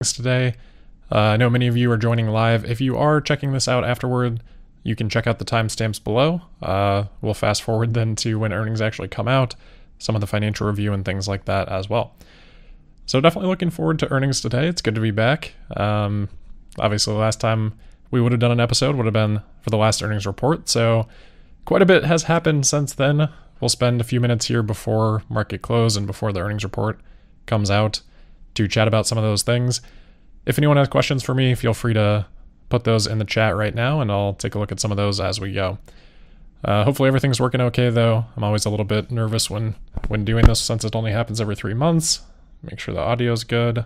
today. I know many of you are joining live. If you are checking this out afterward, you can check out the timestamps below. We'll fast forward then to when earnings actually come out, some of the financial review and things like that as well. So definitely looking forward to earnings today. It's good to be back. Obviously, the last time we would have done an episode would have been for the last earnings report. So quite a bit has happened since then. We'll spend a few minutes here before market close and before the earnings report comes out to chat about some of those things. If anyone has questions for me, feel free to put those in the chat right now, and I'll take a look at some of those as we go. Hopefully everything's working okay, though. I'm always a little bit nervous when doing this since it only happens every 3 months. Make sure the audio's good.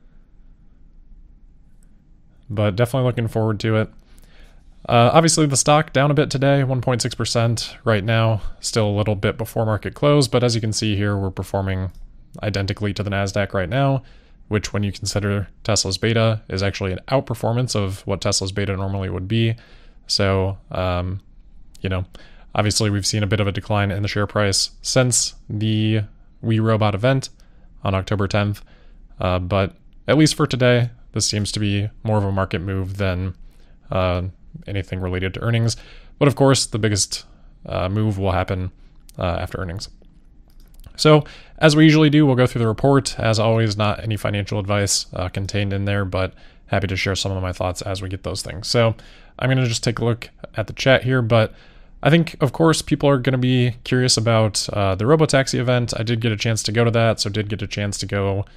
But definitely looking forward to it. Obviously, the stock down a bit today, 1.6% right now. Still a little bit before market close, but as you can see here, we're performing identically to the NASDAQ right now, which when you consider Tesla's beta is actually an outperformance of what Tesla's beta normally would be. So, obviously we've seen a bit of a decline in the share price since the We Robot event on October 10th. But at least for today, this seems to be more of a market move than anything related to earnings. But of course, the biggest move will happen after earnings. So, as we usually do, we'll go through the report. As always, not any financial advice contained in there, but happy to share some of my thoughts as we get those things. So, I'm going to just take a look at the chat here, but I think, of course, people are going to be curious about the Robotaxi event. I did get a chance to go to that, so did get a chance to go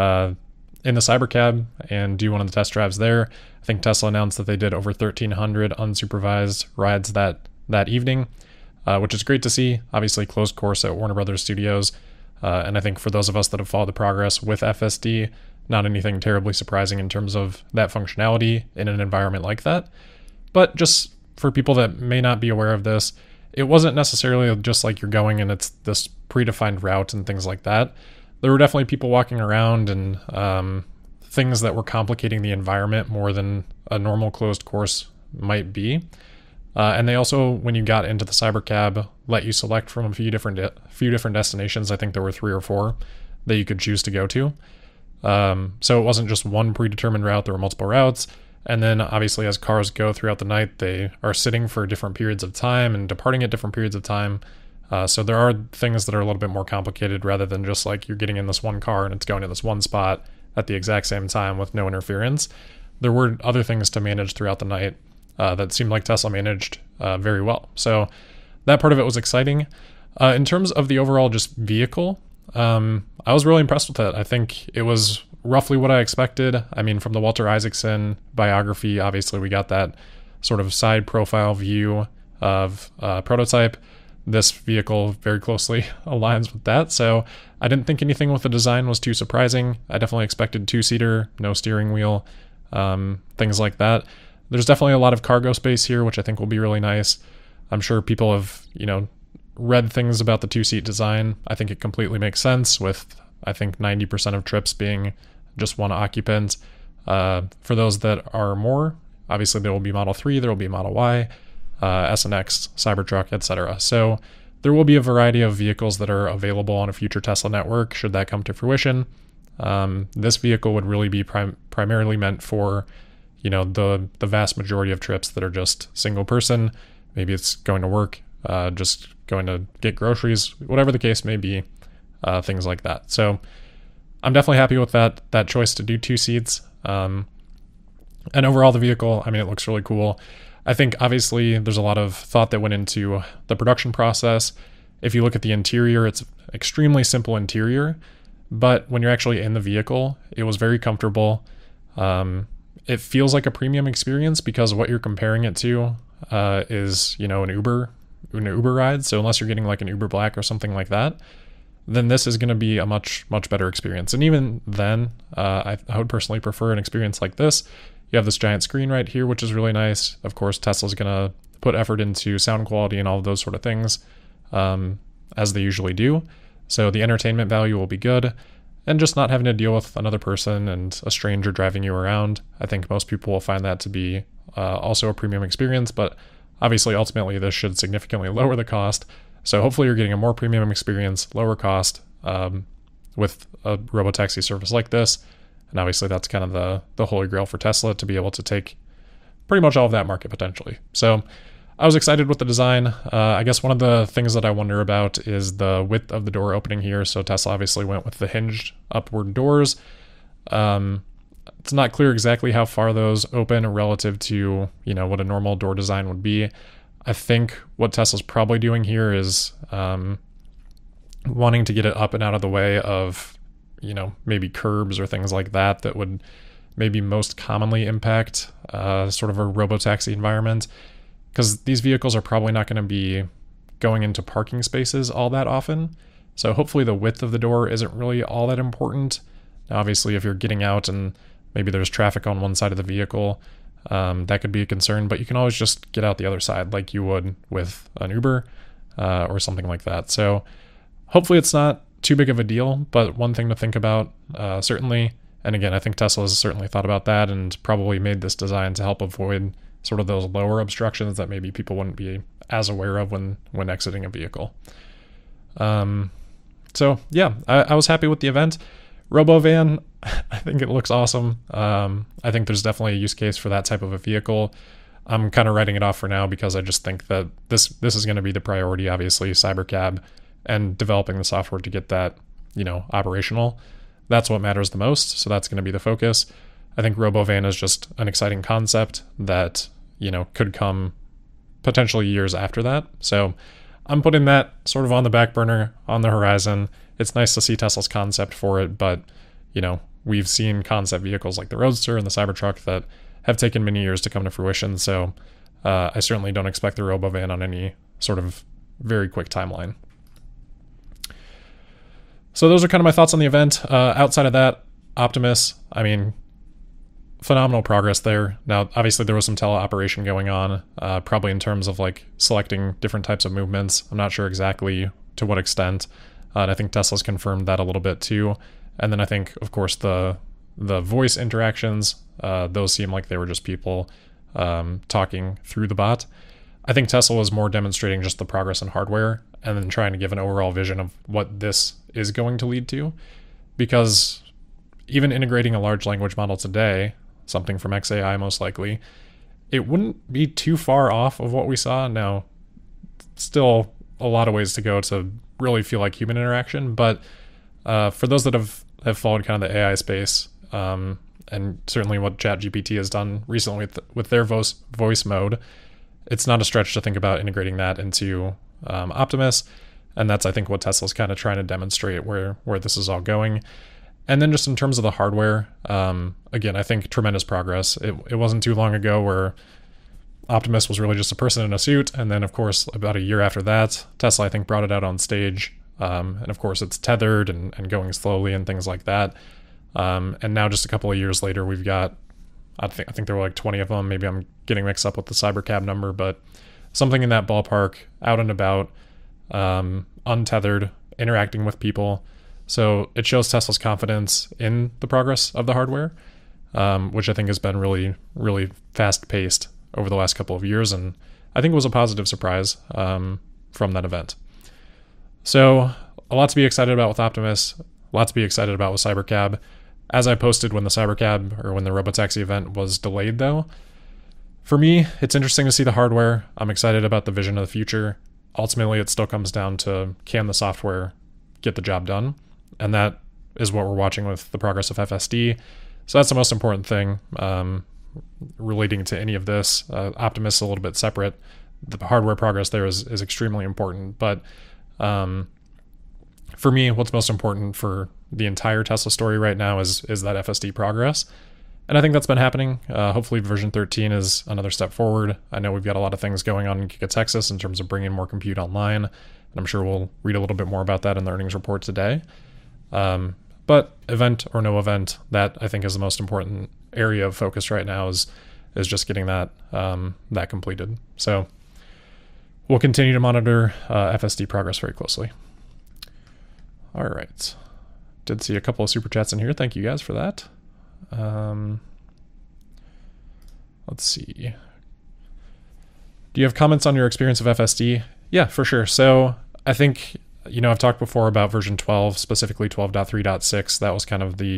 in the Cybercab and do one of the test drives there. I think Tesla announced that they did over 1,300 unsupervised rides that evening, which is great to see. Obviously, closed course at Warner Brothers Studios. And I think for those of us that have followed the progress with FSD, not anything terribly surprising in terms of that functionality in an environment like that. But just for people that may not be aware of this, it wasn't necessarily just like you're going and it's this predefined route and things like that. There were definitely people walking around and things that were complicating the environment more than a normal closed course might be. And they also, when you got into the Cybercab, let you select from a few different destinations. I think there were 3 or 4 that you could choose to go to. So it wasn't just one predetermined route. There were multiple routes. And then obviously as cars go throughout the night, they are sitting for different periods of time and departing at different periods of time. So there are things that are a little bit more complicated rather than just like you're getting in this one car and it's going to this one spot at the exact same time with no interference. There were other things to manage throughout the night that seemed like Tesla managed very well. So that part of it was exciting. In terms of the overall just vehicle, I was really impressed with it. I think it was roughly what I expected. I mean, from the Walter Isaacson biography, obviously we got that sort of side profile view of prototype. This vehicle very closely aligns with that. So I didn't think anything with the design was too surprising. I definitely expected 2-seater, no steering wheel, things like that. There's definitely a lot of cargo space here, which I think will be really nice. I'm sure people have, read things about the 2-seat design. I think it completely makes sense with, I think, 90% of trips being just one occupant. For those that are more, obviously there will be Model 3, there will be Model Y, S and X, Cybertruck, etc. So there will be a variety of vehicles that are available on a future Tesla network should that come to fruition. This vehicle would really be primarily meant for the vast majority of trips that are just single person. Maybe it's going to work, just going to get groceries, whatever the case may be, things like that. So I'm definitely happy with that choice to do 2 seats. And overall the vehicle, I mean, it looks really cool. I think obviously there's a lot of thought that went into the production process. If you look at the interior, it's extremely simple interior, but when you're actually in the vehicle, it was very comfortable. It feels like a premium experience because what you're comparing it to is, an Uber ride. So unless you're getting like an Uber Black or something like that, then this is going to be a much, much better experience. And even then, I would personally prefer an experience like this. You have this giant screen right here, which is really nice. Of course, Tesla's going to put effort into sound quality and all of those sort of things, as they usually do. So the entertainment value will be good. And just not having to deal with another person and a stranger driving you around. I think most people will find that to be also a premium experience, but obviously ultimately this should significantly lower the cost. So hopefully you're getting a more premium experience, lower cost with a robotaxi service like this. And obviously that's kind of the holy grail for Tesla, to be able to take pretty much all of that market potentially. So I was excited with the design. I guess one of the things that I wonder about is the width of the door opening here. So Tesla obviously went with the hinged upward doors. It's not clear exactly how far those open relative to, what a normal door design would be. I think what Tesla's probably doing here is wanting to get it up and out of the way of, maybe curbs or things like that would maybe most commonly impact sort of a robotaxi environment. Because these vehicles are probably not going to be going into parking spaces all that often. So hopefully the width of the door isn't really all that important. Now, obviously, if you're getting out and maybe there's traffic on one side of the vehicle, that could be a concern, but you can always just get out the other side like you would with an Uber or something like that. So hopefully it's not too big of a deal, but one thing to think about, certainly. And again, I think Tesla has certainly thought about that and probably made this design to help avoid sort of those lower obstructions that maybe people wouldn't be as aware of when exiting a vehicle. So yeah, I was happy with the event. RoboVan, I think it looks awesome. I think there's definitely a use case for that type of a vehicle. I'm kind of writing it off for now because I just think that this is going to be the priority, obviously, Cybercab and developing the software to get that, operational. That's what matters the most. So that's going to be the focus. I think RoboVan is just an exciting concept that, could come potentially years after that. So I'm putting that sort of on the back burner, on the horizon. It's nice to see Tesla's concept for it, but, we've seen concept vehicles like the Roadster and the Cybertruck that have taken many years to come to fruition. So I certainly don't expect the RoboVan on any sort of very quick timeline. So those are kind of my thoughts on the event. Outside of that, Optimus, phenomenal progress there. Now, obviously there was some teleoperation going on, probably in terms of like selecting different types of movements. I'm not sure exactly to what extent. And I think Tesla's confirmed that a little bit too. And then I think, of course, the voice interactions, those seem like they were just people talking through the bot. I think Tesla was more demonstrating just the progress in hardware and then trying to give an overall vision of what this is going to lead to. Because even integrating a large language model today, something from xAI most likely, it wouldn't be too far off of what we saw. Now, still a lot of ways to go to really feel like human interaction, but for those that have followed kind of the AI space, and certainly what ChatGPT has done recently with their voice mode, it's not a stretch to think about integrating that into Optimus, and that's, I think, what Tesla's kind of trying to demonstrate where this is all going. And then just in terms of the hardware, again, I think tremendous progress. It wasn't too long ago where Optimus was really just a person in a suit, and then, of course, about a year after that, Tesla, I think, brought it out on stage, and of course, it's tethered and going slowly and things like that. And now, just a couple of years later, we've got, I think there were like 20 of them. Maybe I'm getting mixed up with the Cybercab number, but something in that ballpark, out and about, untethered, interacting with people. So it shows Tesla's confidence in the progress of the hardware, which I think has been really, really fast-paced over the last couple of years, and I think it was a positive surprise from that event. So a lot to be excited about with Optimus, a lot to be excited about with Cybercab. As I posted when the Cybercab, or when the Robotaxi event was delayed though, for me, it's interesting to see the hardware. I'm excited about the vision of the future. Ultimately, it still comes down to, can the software get the job done? And that is what we're watching with the progress of FSD. So that's the most important thing relating to any of this. Optimus is a little bit separate. The hardware progress there is extremely important. But for me, what's most important for the entire Tesla story right now is that FSD progress. And I think that's been happening. Hopefully version 13 is another step forward. I know we've got a lot of things going on in Giga Texas in terms of bringing more compute online. And I'm sure we'll read a little bit more about that in the earnings report today. But event or no event, that I think is the most important area of focus right now is just getting that that completed. So we'll continue to monitor FSD progress very closely. All right. Did see a couple of super chats in here. Thank you guys for that. Let's see. Do you have comments on your experience of FSD? Yeah, for sure. So I think, I've talked before about version 12, specifically 12.3.6. That was kind of the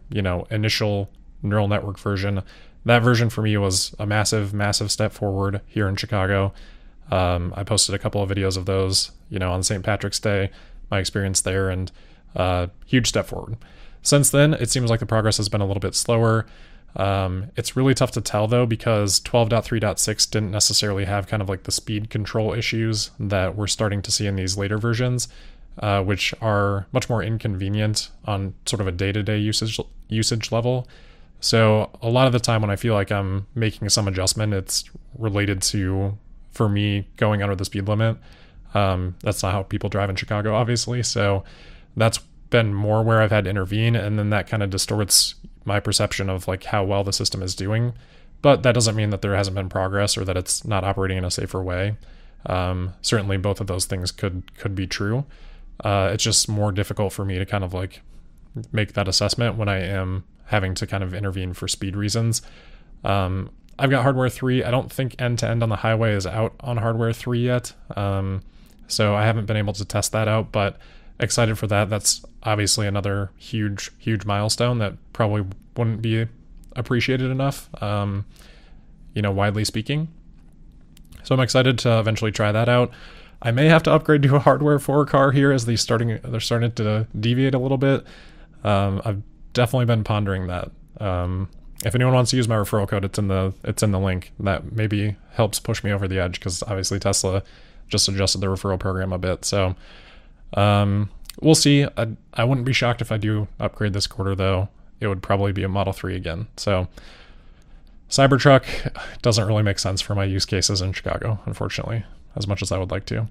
initial neural network version. That version for me was a massive step forward here in Chicago. I posted a couple of videos of those, on St. Patrick's Day, my experience there, and huge step forward. Since then, it seems like the progress has been a little bit slower. It's really tough to tell though, because 12.3.6 didn't necessarily have kind of like the speed control issues that we're starting to see in these later versions, which are much more inconvenient on sort of a day-to-day usage level. So a lot of the time when I feel like I'm making some adjustment, it's related to, for me, going under the speed limit. That's not how people drive in Chicago, obviously. So that's been more where I've had to intervene, and then that kind of distorts my perception of like how well the system is doing. But that doesn't mean that there hasn't been progress or that it's not operating in a safer way. Certainly both of those things could be true. It's just more difficult for me to kind of like make that assessment when I am having to kind of intervene for speed reasons. I've got hardware 3. I don't think end-to-end on the highway is out on hardware 3 yet. So I haven't been able to test that out, but excited for that. That's obviously another huge milestone that probably wouldn't be appreciated enough, widely speaking. So I'm excited to eventually try that out. I may have to upgrade to a hardware 4 car here as they're starting to deviate a little bit. I've definitely been pondering that. If anyone wants to use my referral code, it's in the link. That maybe helps push me over the edge, because obviously Tesla just adjusted the referral program a bit. So we'll see. I wouldn't be shocked if I do upgrade this quarter, though. It would probably be a Model 3 again. So Cybertruck doesn't really make sense for my use cases in Chicago, unfortunately, as much as I would like to.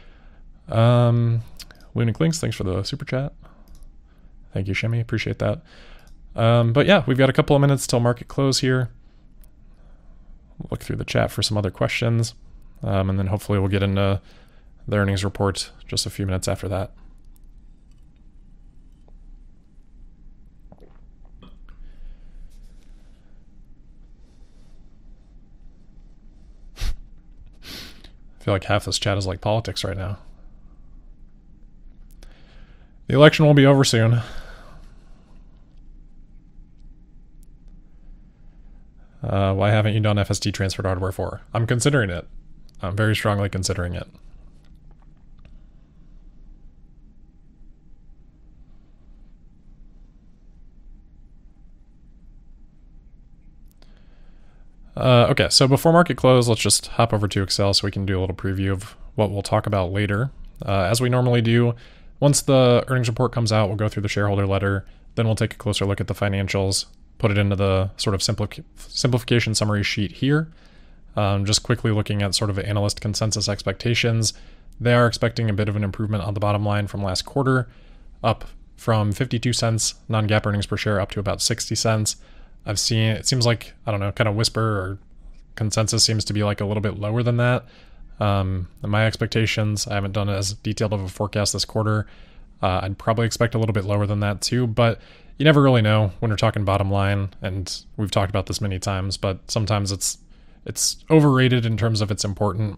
Lunac Links, thanks for the super chat. Thank you, Shimmy. Appreciate that. But yeah, we've got a couple of minutes till market close here. Look through the chat for some other questions. And then hopefully we'll get into the earnings report just a few minutes after that. I feel like half this chat is like politics right now. The election will be over soon. Why haven't you done FSD transfer to hardware 4? I'm considering it. I'm very strongly considering it. Okay, so before market close, let's just hop over to Excel so we can do a little preview of what we'll talk about later. As we normally do, once the earnings report comes out, we'll go through the shareholder letter, then we'll take a closer look at the financials, put it into the sort of simplification summary sheet here. Just quickly looking at sort of analyst consensus expectations. They are expecting a bit of an improvement on the bottom line from last quarter, up from 52 cents non-GAAP earnings per share up to about 60 cents. I've seen, it seems like, I don't know, kind of whisper or consensus seems to be like a little bit lower than that. My expectations, I haven't done as detailed of a forecast this quarter. I'd probably expect a little bit lower than that too, but you never really know when we're talking bottom line, and we've talked about this many times, but sometimes it's overrated in terms of its importance.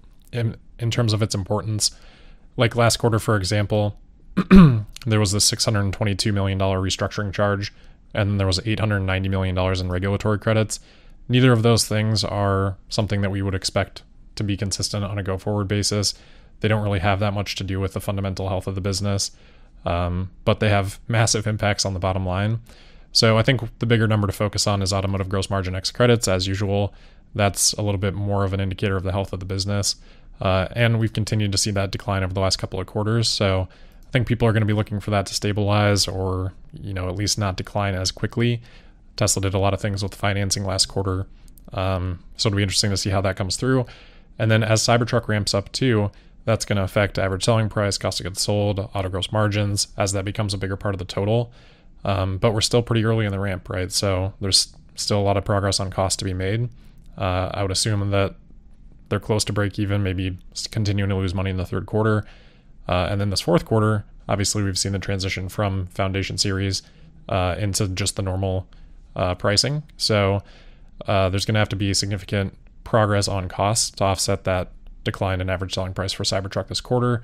Like last quarter, for example, there was this $622 million restructuring charge, and then there was $890 million in regulatory credits. Neither of those things are something that we would expect to be consistent on a go-forward basis. They don't really have that much to do with the fundamental health of the business, but they have massive impacts on the bottom line. So I think the bigger number to focus on is automotive gross margin ex credits. As usual, that's a little bit more of an indicator of the health of the business. And we've continued to see that decline over the last couple of quarters. So I think people are going to be looking for that to stabilize or, at least not decline as quickly. Tesla did a lot of things with financing last quarter. So it'll be interesting to see how that comes through. And then as Cybertruck ramps up too, that's going to affect average selling price, cost of goods sold, auto gross margins as that becomes a bigger part of the total. But we're still pretty early in the ramp, right? So there's still a lot of progress on cost to be made. I would assume that they're close to break even, maybe continuing to lose money in the third quarter. And then this fourth quarter, obviously we've seen the transition from Foundation Series into just the normal pricing. So there's going to have to be significant progress on costs to offset that decline in average selling price for Cybertruck this quarter,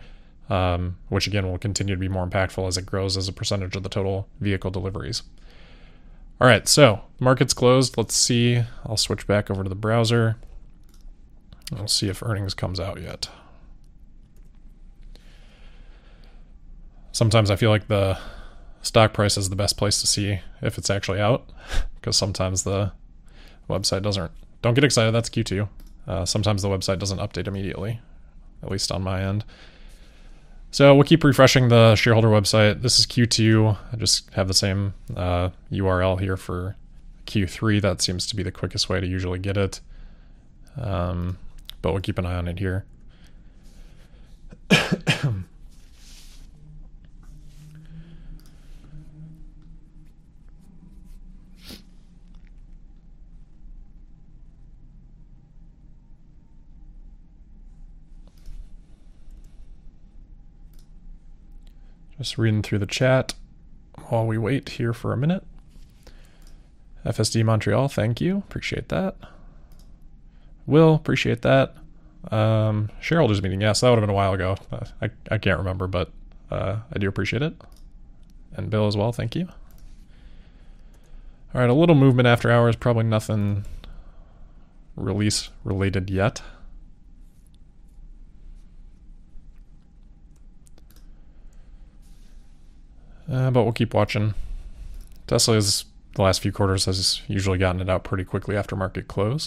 which again will continue to be more impactful as it grows as a percentage of the total vehicle deliveries. All right, so market's closed. Let's see. I'll switch back over to the browser. We'll see if earnings comes out yet. Sometimes I feel like the stock price is the best place to see if it's actually out, because sometimes the website don't get excited, that's Q2. Sometimes the website doesn't update immediately, at least on my end. So we'll keep refreshing the shareholder website. This is Q2. I just have the same URL here for Q3. That seems to be the quickest way to usually get it. But we'll keep an eye on it here. Just reading through the chat while we wait here for a minute. FSD Montreal, thank you. Appreciate that. Will, appreciate that. Shareholders meeting, yes, that would have been a while ago. I can't remember, but I do appreciate it. And Bill as well, thank you. All right, a little movement after hours, probably nothing release related yet. But we'll keep watching. Tesla is, the last few quarters, has usually gotten it out pretty quickly after market close.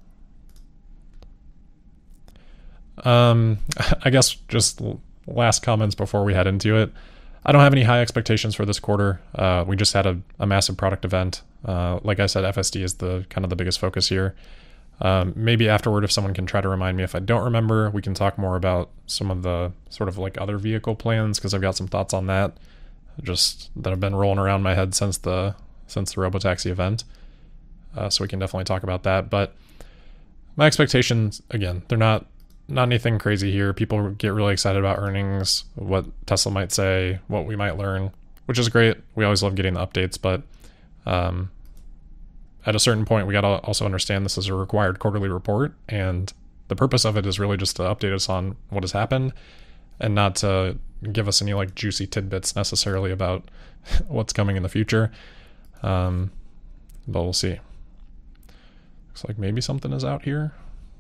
I guess just last comments before we head into it. I don't have any high expectations for this quarter. We just had a massive product event. Like I said, FSD is the kind of the biggest focus here. Maybe afterward, if someone can try to remind me if I don't remember, we can talk more about some of the sort of like other vehicle plans, because I've got some thoughts on that just that have been rolling around my head since the Robotaxi event. So we can definitely talk about that. But my expectations, again, they're not anything crazy here. People get really excited about earnings, what Tesla might say, what we might learn, which is great. We always love getting the updates, but at a certain point, we got to also understand this is a required quarterly report, and the purpose of it is really just to update us on what has happened and not to give us any like juicy tidbits necessarily about what's coming in the future. But we'll see. Looks like maybe something is out here.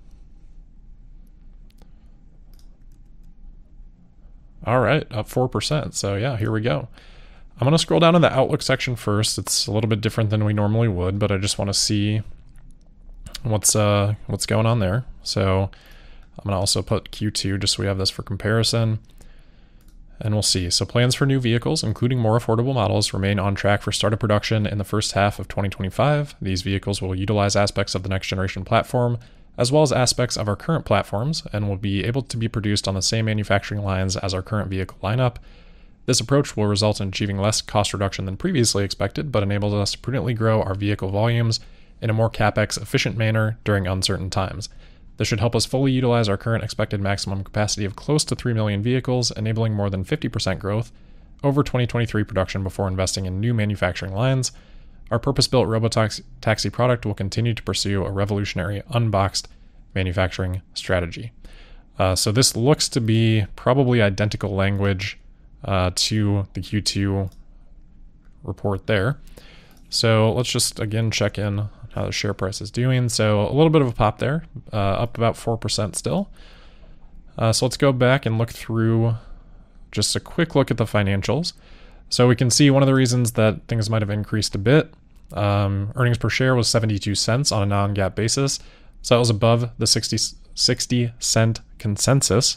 All right, up 4%. So yeah, here we go. I'm going to scroll down to the Outlook section first. It's a little bit different than we normally would, but I just want to see what's going on there. So I'm going to also put Q2 just so we have this for comparison. And we'll see. So plans for new vehicles, including more affordable models, remain on track for start of production in the first half of 2025. These vehicles will utilize aspects of the next generation platform, as well as aspects of our current platforms, and will be able to be produced on the same manufacturing lines as our current vehicle lineup. This approach will result in achieving less cost reduction than previously expected, but enables us to prudently grow our vehicle volumes in a more CapEx efficient manner during uncertain times. This should help us fully utilize our current expected maximum capacity of close to 3 million vehicles, enabling more than 50% growth over 2023 production before investing in new manufacturing lines. Our purpose-built Robotaxi product will continue to pursue a revolutionary unboxed manufacturing strategy. So this looks to be probably identical language to the Q2 report there. So let's just again check in how the share price is doing. So a little bit of a pop there, up about 4% still. So let's go back and look through just a quick look at the financials. So we can see one of the reasons that things might have increased a bit. Earnings per share was 72 cents on a non-GAAP basis. So that was above the 60 cent consensus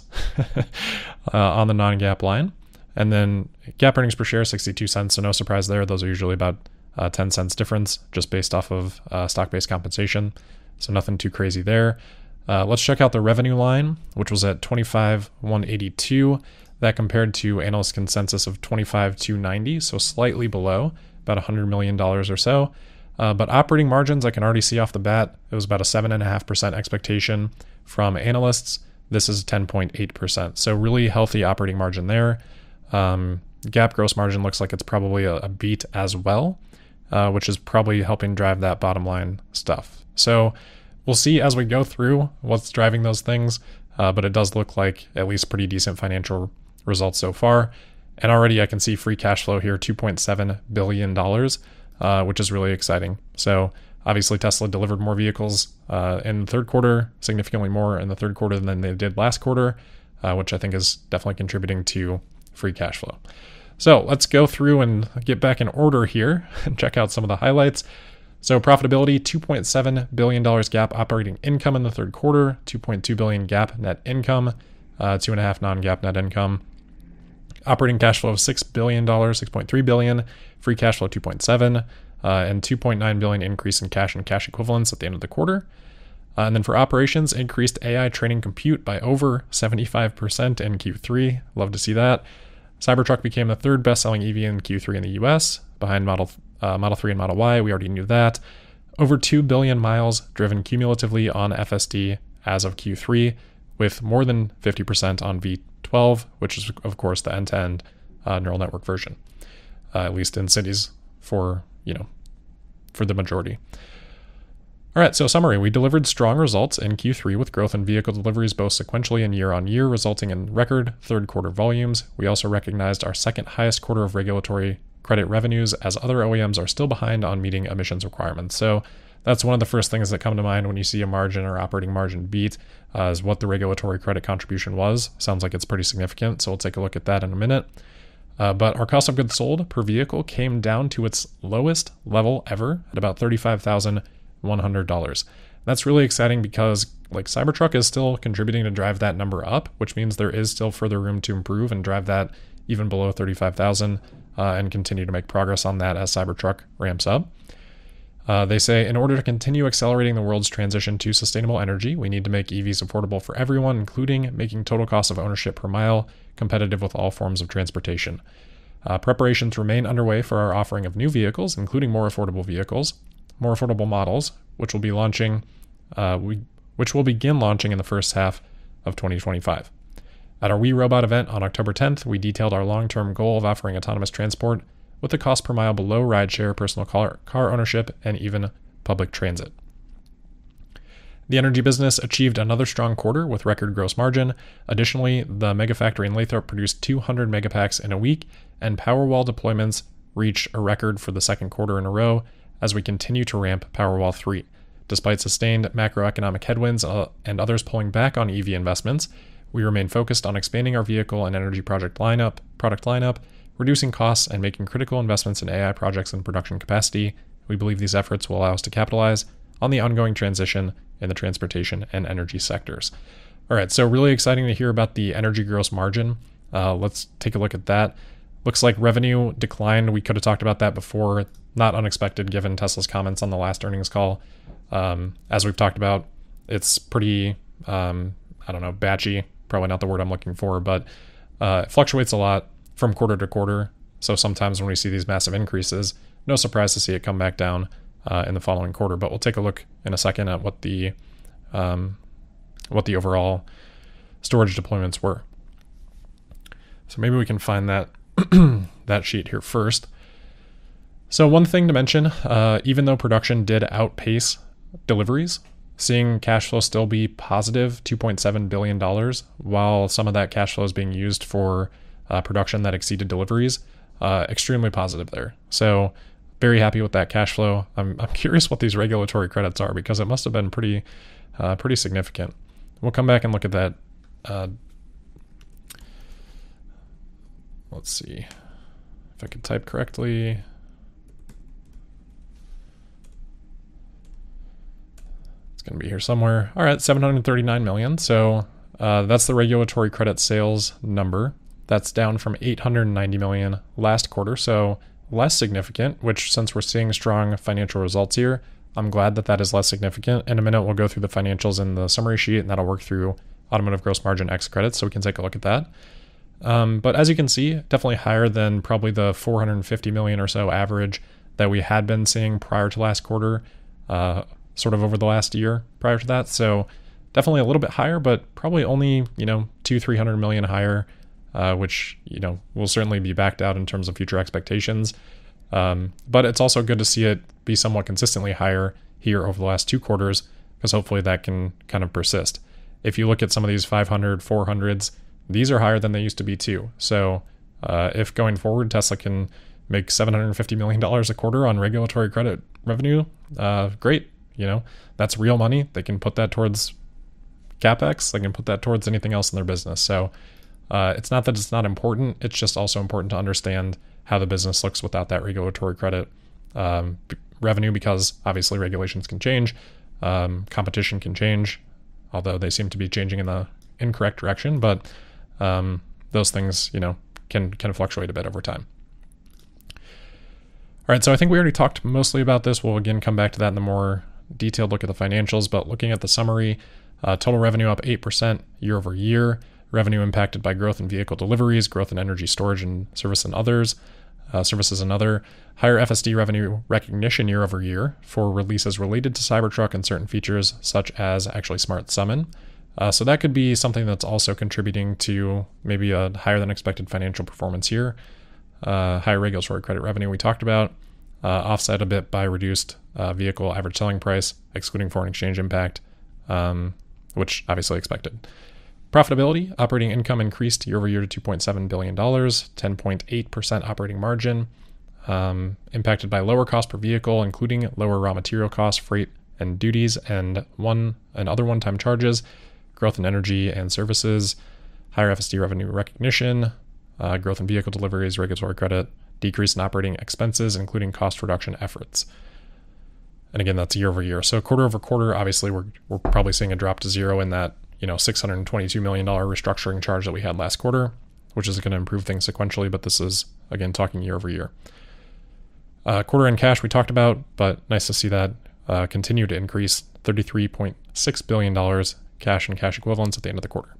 on the non-GAAP line. And then GAAP earnings per share, 62 cents. So no surprise there. Those are usually about 10 cents difference just based off of stock-based compensation. So nothing too crazy there. Let's check out the revenue line, which was at 25,182. That compared to analyst consensus of 25,290, so slightly below, about $100 million or so. But operating margins, I can already see off the bat, it was about a 7.5% expectation from analysts. This is 10.8%. So really healthy operating margin there. GAAP gross margin looks like it's probably a beat as well, which is probably helping drive that bottom line stuff. So we'll see as we go through what's driving those things, but it does look like at least pretty decent financial results so far. And already I can see free cash flow here, $2.7 billion. which is really exciting. So obviously Tesla delivered more vehicles in the third quarter, significantly more in the third quarter than they did last quarter, which I think is definitely contributing to free cash flow. So let's go through and get back in order here and check out some of the highlights. So profitability, $2.7 billion GAAP operating income in the third quarter, $2.2 billion GAAP net income, 2.5 non-GAAP net income. Operating cash flow of $6 billion, $6.3 billion, free cash flow 2.7, and $2.9 billion increase in cash and cash equivalents at the end of the quarter. And then for operations, increased AI training compute by over 75% in Q3. Love to see that. Cybertruck became the third best-selling EV in Q3 in the US, behind Model 3 and Model Y. We already knew that. Over 2 billion miles driven cumulatively on FSD as of Q3, with more than 50% on V12, which is, of course, the end-to-end neural network version, at least in cities for the majority. All right, so summary. We delivered strong results in Q3 with growth in vehicle deliveries both sequentially and year-on-year, resulting in record third quarter volumes. We also recognized our second highest quarter of regulatory credit revenues, as other OEMs are still behind on meeting emissions requirements. So that's one of the first things that come to mind when you see a margin or operating margin beat, is what the regulatory credit contribution was. Sounds like it's pretty significant, so we'll take a look at that in a minute. But our cost of goods sold per vehicle came down to its lowest level ever at about $35,100. That's really exciting because Cybertruck is still contributing to drive that number up, which means there is still further room to improve and drive that even below 35,000 and continue to make progress on that as Cybertruck ramps up. They say, in order to continue accelerating the world's transition to sustainable energy, we need to make EVs affordable for everyone, including making total cost of ownership per mile competitive with all forms of transportation. Preparations remain underway for our offering of new vehicles, including more affordable models, which will begin launching in the first half of 2025. At our We Robot event on October 10th, we detailed our long-term goal of offering autonomous transport with the cost per mile below rideshare, personal car ownership, and even public transit. The energy business achieved another strong quarter with record gross margin. Additionally, the Megafactory in Lathrop produced 200 megapacks in a week, and Powerwall deployments reached a record for the second quarter in a row as we continue to ramp Powerwall 3. Despite sustained macroeconomic headwinds and others pulling back on EV investments, we remain focused on expanding our vehicle and energy product lineup, reducing costs, and making critical investments in AI projects and production capacity. We believe these efforts will allow us to capitalize on the ongoing transition in the transportation and energy sectors. All right, so really exciting to hear about the energy gross margin. Let's take a look at that. Looks like revenue declined. We could have talked about that before. Not unexpected given Tesla's comments on the last earnings call. As we've talked about, it's pretty, batchy. Probably not the word I'm looking for, but it fluctuates a lot from quarter to quarter. So sometimes when we see these massive increases, no surprise to see it come back down in the following quarter. But we'll take a look in a second at what the overall storage deployments were. So maybe we can find that that sheet here first. So one thing to mention, even though production did outpace deliveries, seeing cash flow still be positive $2.7 billion, while some of that cash flow is being used for production that exceeded deliveries, extremely positive there. So very happy with that cash flow. I'm curious what these regulatory credits are because it must have been pretty significant. We'll come back and look at that. Let's see if I can type correctly. Going to be here somewhere. All right, 739 million. So that's the regulatory credit sales number. That's down from 890 million last quarter, so less significant, which since we're seeing strong financial results here, I'm glad that is less significant. In a minute, we'll go through the financials in the summary sheet, and that'll work through automotive gross margin X credits, so we can take a look at that. But as you can see, definitely higher than probably the 450 million or so average that we had been seeing prior to last quarter, sort of over the last year prior to that. So definitely a little bit higher, but probably only, 200-300 million higher, which, will certainly be backed out in terms of future expectations. But it's also good to see it be somewhat consistently higher here over the last 2 quarters, because hopefully that can kind of persist. If you look at some of these 500, 400s, these are higher than they used to be too. So if going forward, Tesla can make $750 million a quarter on regulatory credit revenue. Great. That's real money. They can put that towards CapEx. They can put that towards anything else in their business. So it's not that it's not important. It's just also important to understand how the business looks without that regulatory credit revenue, because obviously regulations can change. Competition can change, although they seem to be changing in the incorrect direction. But those things, can fluctuate a bit over time. All right, so I think we already talked mostly about this. We'll again come back to that in the more detailed look at the financials, but looking at the summary, total revenue up 8% year over year. Revenue impacted by growth in vehicle deliveries, growth in energy storage and services and other. Higher FSD revenue recognition year over year for releases related to Cybertruck and certain features such as actually Smart Summon. So that could be something that's also contributing to maybe a higher than expected financial performance here. Higher regulatory credit revenue we talked about, offset a bit by reduced vehicle average selling price, excluding foreign exchange impact, which obviously expected. Profitability, operating income increased year over year to $2.7 billion, 10.8% operating margin, impacted by lower cost per vehicle, including lower raw material costs, freight and duties, and other one-time charges, growth in energy and services, higher FSD revenue recognition, growth in vehicle deliveries, regulatory credit, decrease in operating expenses, including cost reduction efforts. And again, that's year over year. So quarter over quarter, obviously, we're probably seeing a drop to zero in that $622 million restructuring charge that we had last quarter, which is going to improve things sequentially. But this is, again, talking year over year. Quarter end cash we talked about, but nice to see that continue to increase, $33.6 billion cash and cash equivalents at the end of the quarter.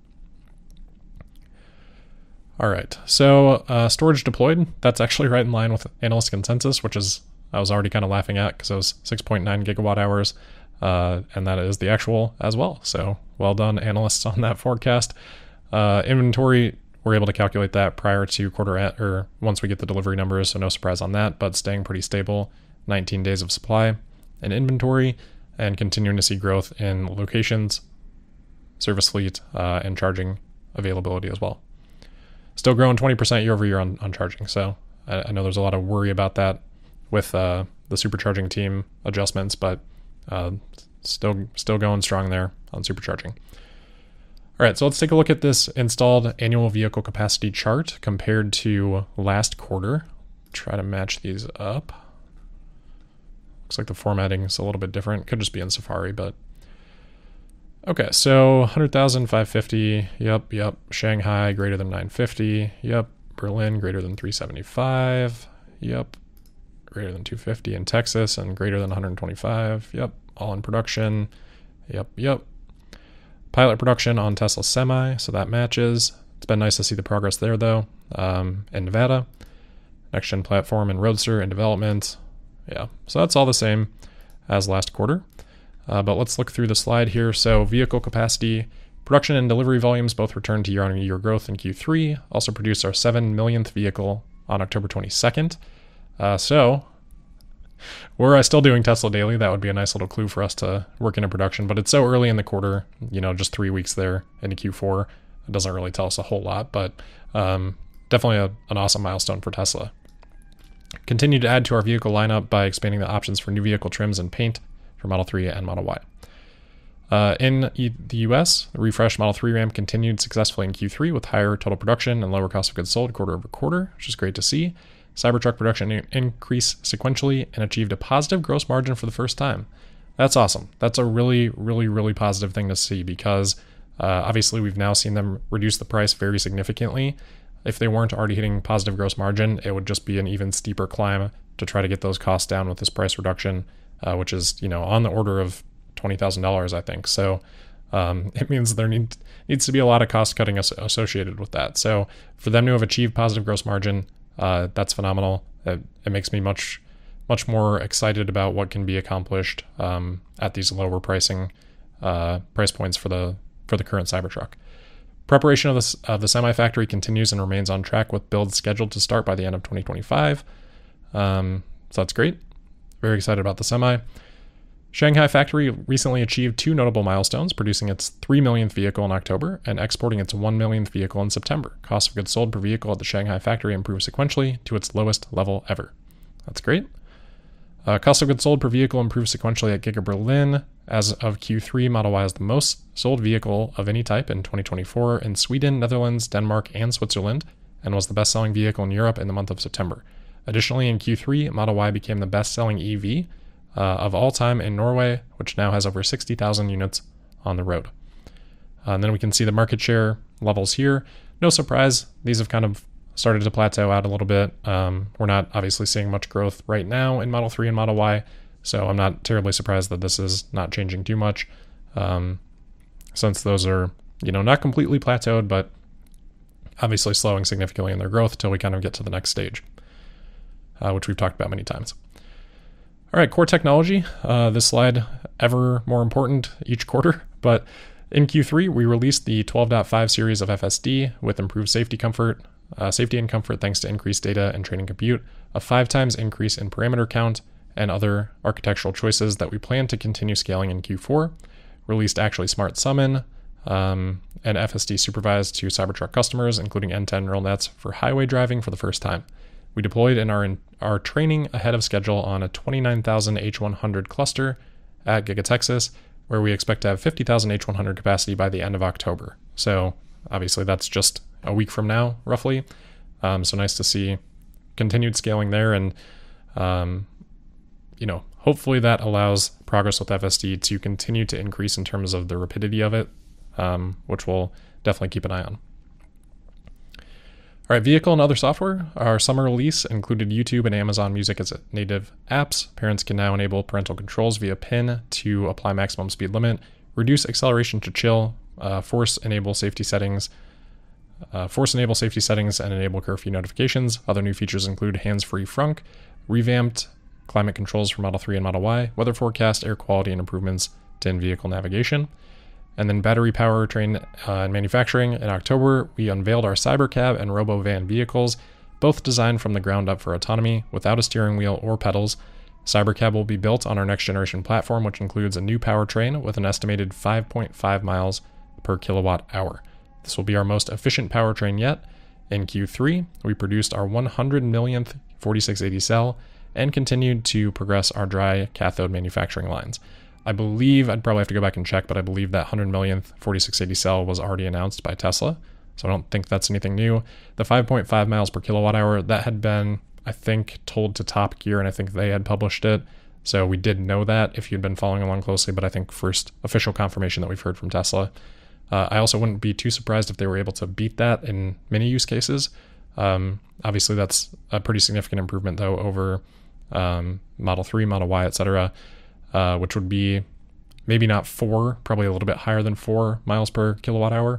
All right, so storage deployed, that's actually right in line with analyst consensus, which is I was already kind of laughing at because it was 6.9 gigawatt hours, and that is the actual as well. So well done, analysts, on that forecast. Inventory, we're able to calculate that prior to quarter end, or once we get the delivery numbers, so no surprise on that, but staying pretty stable, 19 days of supply and inventory, and continuing to see growth in locations, service fleet, and charging availability as well. Still growing 20% year over year on charging. So I know there's a lot of worry about that with the supercharging team adjustments, but still going strong there on supercharging. All right, so let's take a look at this installed annual vehicle capacity chart compared to last quarter. Try to match these up. Looks like the formatting is a little bit different. Could just be in Safari, but okay, so 100,000, 550, yep. Shanghai, greater than 950, yep. Berlin, greater than 375, yep. Greater than 250 in Texas, and greater than 125, yep. All in production, yep. Pilot production on Tesla Semi, so that matches. It's been nice to see the progress there, though. In Nevada, next-gen platform and Roadster in development, yeah. So that's all the same as last quarter. But let's look through the slide here. So vehicle capacity, production and delivery volumes both returned to year-on-year growth in Q3. Also produced our 7 millionth vehicle on October 22nd. So were I still doing Tesla daily, that would be a nice little clue for us to work into production. But it's so early in the quarter, just 3 weeks there into Q4. It doesn't really tell us a whole lot, but definitely an awesome milestone for Tesla. Continue to add to our vehicle lineup by expanding the options for new vehicle trims and paint for Model 3 and Model Y. In the US, the refreshed Model 3 ramp continued successfully in Q3 with higher total production and lower cost of goods sold quarter over quarter, which is great to see. Cybertruck production increased sequentially and achieved a positive gross margin for the first time. That's awesome. That's a really, really, really positive thing to see because obviously we've now seen them reduce the price very significantly. If they weren't already hitting positive gross margin, it would just be an even steeper climb to try to get those costs down with this price reduction, which is, on the order of $20,000, I think. So it means there needs to be a lot of cost cutting associated with that. So for them to have achieved positive gross margin, that's phenomenal. It makes me much more excited about what can be accomplished at these lower price points for the current Cybertruck. Preparation of the Semi factory continues and remains on track with builds scheduled to start by the end of 2025. So that's great. Very excited about the Semi. Shanghai factory recently achieved two notable milestones, producing its 3 millionth vehicle in October and exporting its 1 millionth vehicle in September. Cost of goods sold per vehicle at the Shanghai factory improved sequentially to its lowest level ever. That's great. Cost of goods sold per vehicle improved sequentially at Giga Berlin. As of Q3, Model Y is the most sold vehicle of any type in 2024 in Sweden, Netherlands, Denmark, and Switzerland, and was the best-selling vehicle in Europe in the month of September. Additionally, in Q3, Model Y became the best-selling EV of all time in Norway, which now has over 60,000 units on the road. And then we can see the market share levels here. No surprise, these have kind of started to plateau out a little bit. We're not obviously seeing much growth right now in Model 3 and Model Y, so I'm not terribly surprised that this is not changing too much, since those are, not completely plateaued, but obviously slowing significantly in their growth till we kind of get to the next stage, which we've talked about many times. All right, core technology. This slide ever more important each quarter, but in Q3, we released the 12.5 series of FSD with improved safety and comfort thanks to increased data and training compute, a 5 times increase in parameter count, and other architectural choices that we plan to continue scaling in Q4. Released Actually Smart Summon and FSD supervised to Cybertruck customers, including N10 neural nets for highway driving for the first time. We deployed in our training ahead of schedule on a 29,000 H100 cluster at Giga Texas, where we expect to have 50,000 H100 capacity by the end of October. So obviously that's just a week from now, roughly. So nice to see continued scaling there, and hopefully that allows progress with FSD to continue to increase in terms of the rapidity of it, which we'll definitely keep an eye on. All right, vehicle and other software. Our summer release included YouTube and Amazon Music as native apps. Parents can now enable parental controls via PIN to apply maximum speed limit, reduce acceleration to chill, force enable safety settings, and enable curfew notifications. Other new features include hands-free frunk, revamped climate controls for Model 3 and Model Y, weather forecast, air quality, and improvements to in-vehicle navigation. And then battery powertrain and manufacturing. In October, we unveiled our Cybercab and RoboVan vehicles, both designed from the ground up for autonomy without a steering wheel or pedals. Cybercab will be built on our next generation platform, which includes a new powertrain with an estimated 5.5 miles per kilowatt hour. This will be our most efficient powertrain yet. In Q3, we produced our 100 millionth 4680 cell and continued to progress our dry cathode manufacturing lines. I believe, I'd probably have to go back and check, but I believe that 100 millionth 4680 cell was already announced by Tesla, so I don't think that's anything new. The 5.5 miles per kilowatt hour, that had been, I think, told to Top Gear, and I think they had published it, so we did know that if you'd been following along closely, but I think first official confirmation that we've heard from Tesla. I also wouldn't be too surprised if they were able to beat that in many use cases. Obviously, that's a pretty significant improvement, though, over Model 3, Model Y, etc., which would be maybe not 4, probably a little bit higher than 4 miles per kilowatt hour.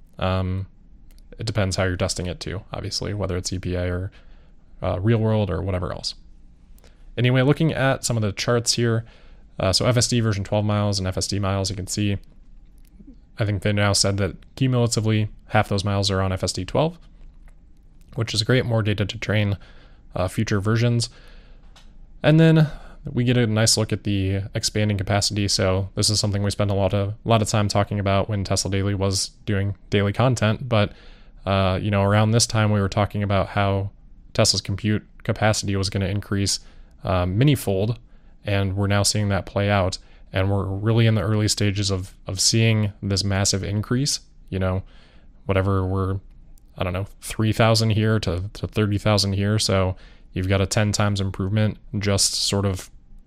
It depends how you're testing it too, obviously, whether it's EPA or real world or whatever else. Anyway, looking at some of the charts here, so FSD version 12 miles and FSD miles, you can see, I think they now said that cumulatively half those miles are on FSD 12, which is great, more data to train future versions. And then we get a nice look at the expanding capacity. So this is something we spent a lot of time talking about when Tesla Daily was doing daily content. But around this time we were talking about how Tesla's compute capacity was going to increase many-fold, and we're now seeing that play out. And we're really in the early stages of seeing this massive increase. Whatever we're, 3,000 here to 30,000 here. So you've got a 10 times improvement just sort of,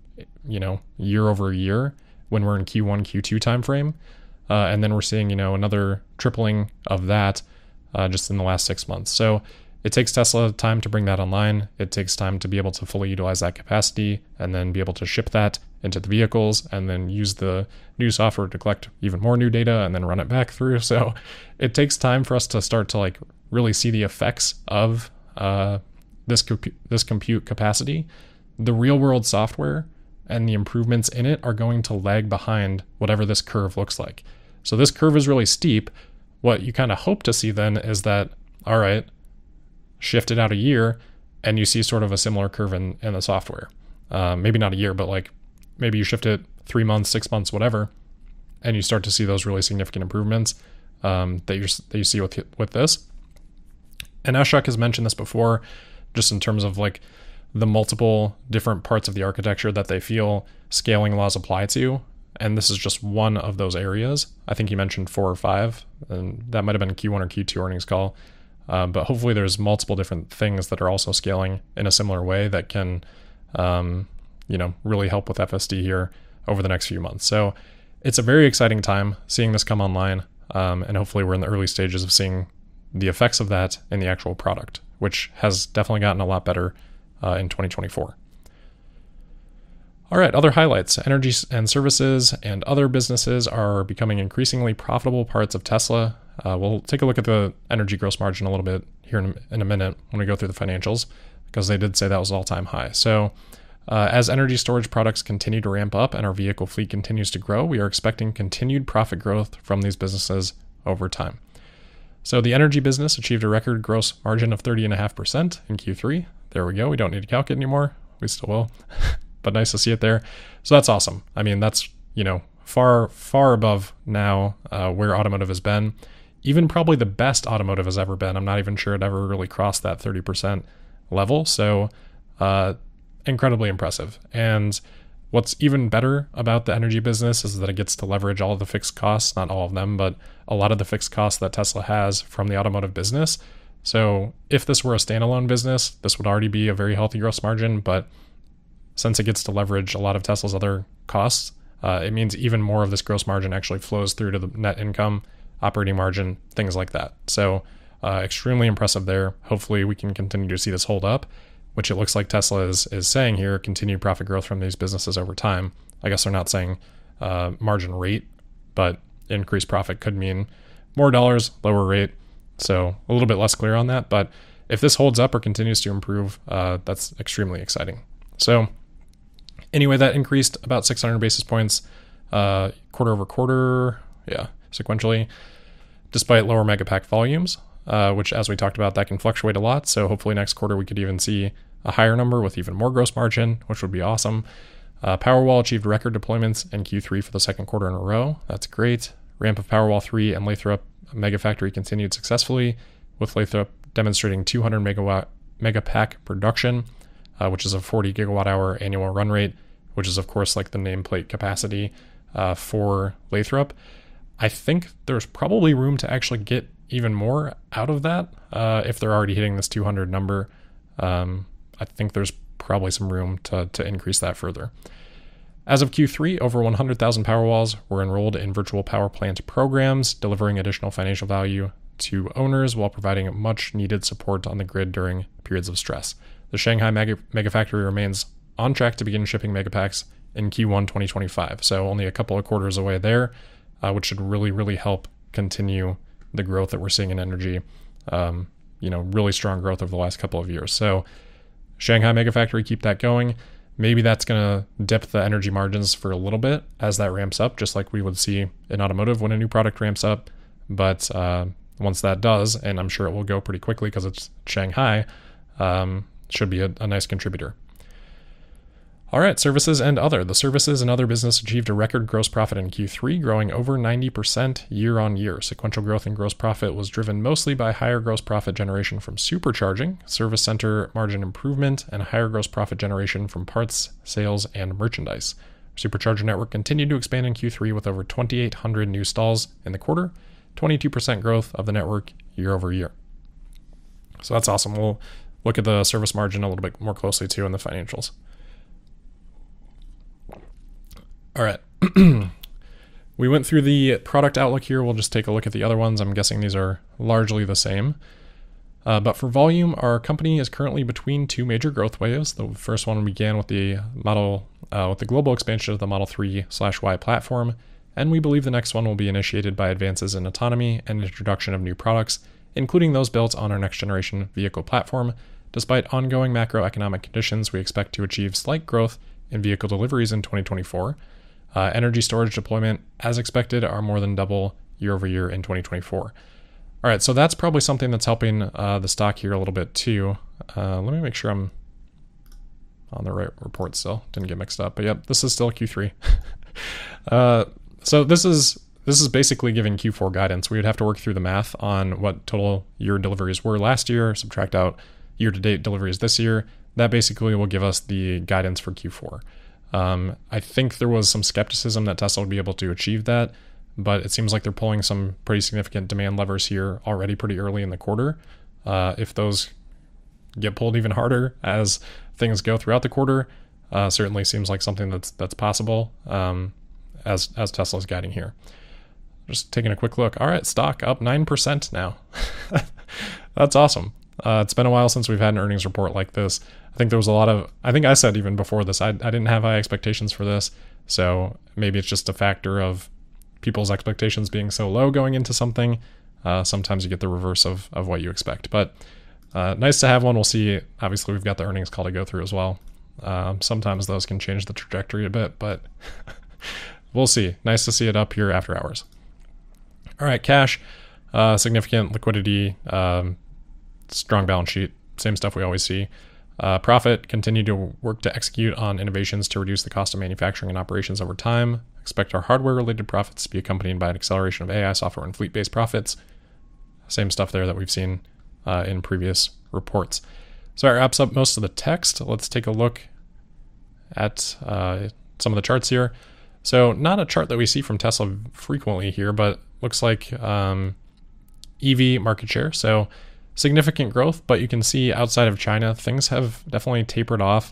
year over year when we're in Q1, Q2 timeframe. And then we're seeing, another tripling of that just in the last 6 months. So it takes Tesla time to bring that online. It takes time to be able to fully utilize that capacity and then be able to ship that into the vehicles and then use the new software to collect even more new data and then run it back through. So it takes time for us to start to really see the effects of this compute capacity. The real world software and the improvements in it are going to lag behind whatever this curve looks like. So this curve is really steep. What you kind of hope to see then is that, all right, shift it out a year and you see sort of a similar curve in the software. Maybe not a year, but maybe you shift it 3 months, 6 months, whatever, and you start to see those really significant improvements that you see with this. And Ashok has mentioned this before, just in terms of like the multiple different parts of the architecture that they feel scaling laws apply to. And this is just one of those areas. I think he mentioned 4 or 5, and that might have been a Q1 or Q2 earnings call. But hopefully there's multiple different things that are also scaling in a similar way that can, really help with FSD here over the next few months. So it's a very exciting time seeing this come online. And hopefully we're in the early stages of seeing the effects of that in the actual product, which has definitely gotten a lot better in 2024. All right, other highlights. Energy and services and other businesses are becoming increasingly profitable parts of Tesla. We'll take a look at the energy gross margin a little bit here in a minute when we go through the financials, because they did say that was all-time high. So as energy storage products continue to ramp up and our vehicle fleet continues to grow, we are expecting continued profit growth from these businesses over time. So the energy business achieved a record gross margin of 30.5% in Q3. There we go. We don't need to calc it anymore. We still will. But nice to see it there. So that's awesome. I mean, that's, far, far above now where automotive has been. Even probably the best automotive has ever been. I'm not even sure it ever really crossed that 30% level. So incredibly impressive. And what's even better about the energy business is that it gets to leverage all of the fixed costs, not all of them, but a lot of the fixed costs that Tesla has from the automotive business. So if this were a standalone business, this would already be a very healthy gross margin, but since it gets to leverage a lot of Tesla's other costs, it means even more of this gross margin actually flows through to the net income, operating margin, things like that. So extremely impressive there. Hopefully we can continue to see this hold up, which it looks like Tesla is saying here, continued profit growth from these businesses over time. I guess they're not saying margin rate, but increased profit could mean more dollars, lower rate. So a little bit less clear on that. But if this holds up or continues to improve, that's extremely exciting. So anyway, that increased about 600 basis points quarter over quarter, sequentially, despite lower Megapack volumes, which, as we talked about, that can fluctuate a lot. So hopefully next quarter we could even see a higher number with even more gross margin, which would be awesome. Powerwall achieved record deployments in Q3 for the second quarter in a row. That's great. Ramp of Powerwall 3 and Lathrop Megafactory continued successfully, with Lathrop demonstrating 200 Megapack production, which is a 40 gigawatt hour annual run rate, which is of course like the nameplate capacity for Lathrop. I think there's probably room to actually get even more out of that if they're already hitting this 200 number. I think there's probably some room to increase that further. As of Q3, over 100,000 Powerwalls were enrolled in virtual power plant programs, delivering additional financial value to owners while providing much needed support on the grid during periods of stress. The Shanghai Megafactory remains on track to begin shipping Megapacks in Q1 2025, so only a couple of quarters away there, which should really, really help continue the growth that we're seeing in energy. Really strong growth over the last couple of years. So Shanghai Megafactory, keep that going. Maybe that's going to dip the energy margins for a little bit as that ramps up, just like we would see in automotive when a new product ramps up. But once that does, and I'm sure it will go pretty quickly because it's Shanghai, should be a nice contributor. All right, services and other. The services and other business achieved a record gross profit in Q3, growing over 90% year on year. Sequential growth in gross profit was driven mostly by higher gross profit generation from supercharging, service center margin improvement, and higher gross profit generation from parts, sales, and merchandise. Supercharger network continued to expand in Q3 with over 2,800 new stalls in the quarter, 22% growth of the network year over year. So that's awesome. We'll look at the service margin a little bit more closely too in the financials. All right. We went through the product outlook here. We'll just take a look at the other ones. I'm guessing these are largely the same. But for volume, our company is currently between two major growth waves. The first one began with the global expansion of the Model 3/Y platform, and we believe the next one will be initiated by advances in autonomy and introduction of new products, including those built on our next generation vehicle platform. Despite ongoing macroeconomic conditions, we expect to achieve slight growth in vehicle deliveries in 2024. Energy storage deployment, as expected, are more than double year over year in 2024. All right, so that's probably something that's helping the stock here a little bit too. Let me make sure I'm on the right report still. Didn't get mixed up, but yep, this is still Q3. So this is basically giving Q4 guidance. We would have to work through the math on what total year deliveries were last year, subtract out year-to-date deliveries this year. That basically will give us the guidance for Q4. I think there was some skepticism that Tesla would be able to achieve that, but it seems like they're pulling some pretty significant demand levers here already pretty early in the quarter. If those get pulled even harder as things go throughout the quarter, certainly seems like something that's possible, as Tesla's guiding here. Just taking a quick look. All right, stock up 9% now. That's awesome. It's been a while since we've had an earnings report like this. I think there was I think I said even before this, I didn't have high expectations for this. So maybe it's just a factor of people's expectations being so low going into something. Sometimes you get the reverse of what you expect. But nice to have one. We'll see. Obviously, we've got the earnings call to go through as well. Sometimes those can change the trajectory a bit, but we'll see. Nice to see it up here after hours. All right, cash, significant liquidity, strong balance sheet, same stuff we always see. Profit, continue to work to execute on innovations to reduce the cost of manufacturing and operations over time. Expect our hardware-related profits to be accompanied by an acceleration of AI, software, and fleet-based profits. Same stuff there that we've seen in previous reports. So that wraps up most of the text. Let's take a look at some of the charts here. So not a chart that we see from Tesla frequently here, but looks like EV market share. So significant growth, but you can see outside of China, things have definitely tapered off.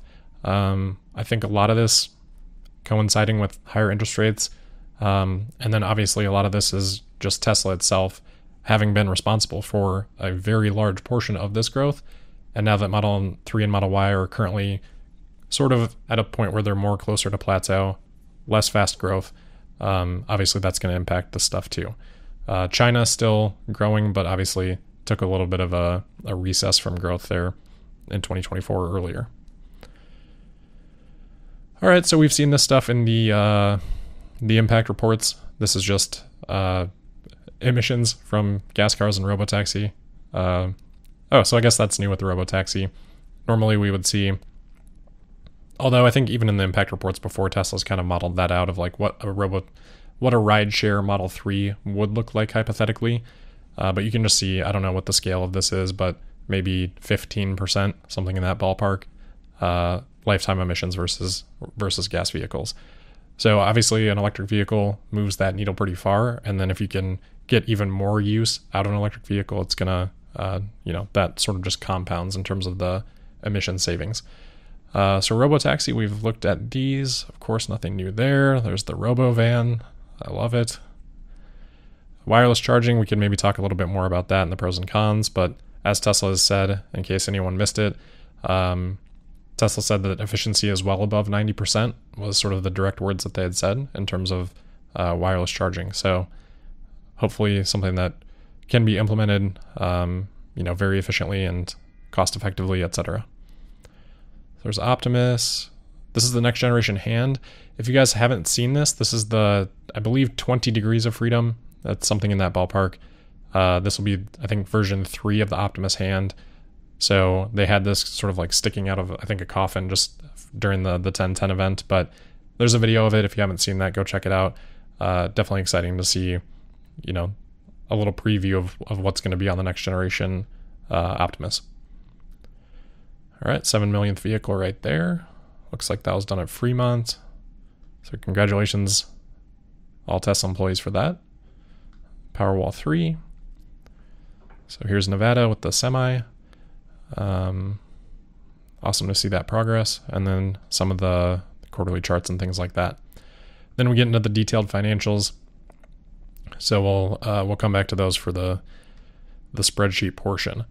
I think a lot of this coinciding with higher interest rates. And then obviously a lot of this is just Tesla itself having been responsible for a very large portion of this growth. And now that Model 3 and Model Y are currently sort of at a point where they're more closer to plateau, less fast growth, obviously that's going to impact this stuff too. China still growing, but obviously took a little bit of a recess from growth there in 2024 earlier. All right, so we've seen this stuff in the impact reports. This is just emissions from gas cars and robotaxi. So I guess that's new with the robotaxi. Normally we would see, although I think even in the impact reports before, Tesla's kind of modeled that out of like what a rideshare Model 3 would look like hypothetically. But you can just see, I don't know what the scale of this is, but maybe 15%, something in that ballpark, lifetime emissions versus gas vehicles. So obviously an electric vehicle moves that needle pretty far. And then if you can get even more use out of an electric vehicle, it's going to, that sort of just compounds in terms of the emission savings. So robotaxi, we've looked at these. Of course, nothing new there. There's the RoboVan. I love it. Wireless charging, we can maybe talk a little bit more about that and the pros and cons, but as Tesla has said, in case anyone missed it, Tesla said that efficiency is well above 90% was sort of the direct words that they had said in terms of wireless charging. So hopefully something that can be implemented, very efficiently and cost effectively, etc. There's Optimus. This is the next generation hand. If you guys haven't seen this, this is the, I believe, 20 degrees of freedom. That's something in that ballpark. This will be, I think, version 3 of the Optimus hand. So they had this sort of like sticking out of, I think, a coffin just during the 1010 event. But there's a video of it. If you haven't seen that, go check it out. Definitely exciting to see, a little preview of what's going to be on the next generation Optimus. All right, 7 millionth vehicle right there. Looks like that was done at Fremont. So congratulations, all Tesla employees, for that. Powerwall 3. So here's Nevada with the Semi. Awesome to see that progress. And then some of the quarterly charts and things like that. Then we get into the detailed financials. So we'll come back to those for the spreadsheet portion.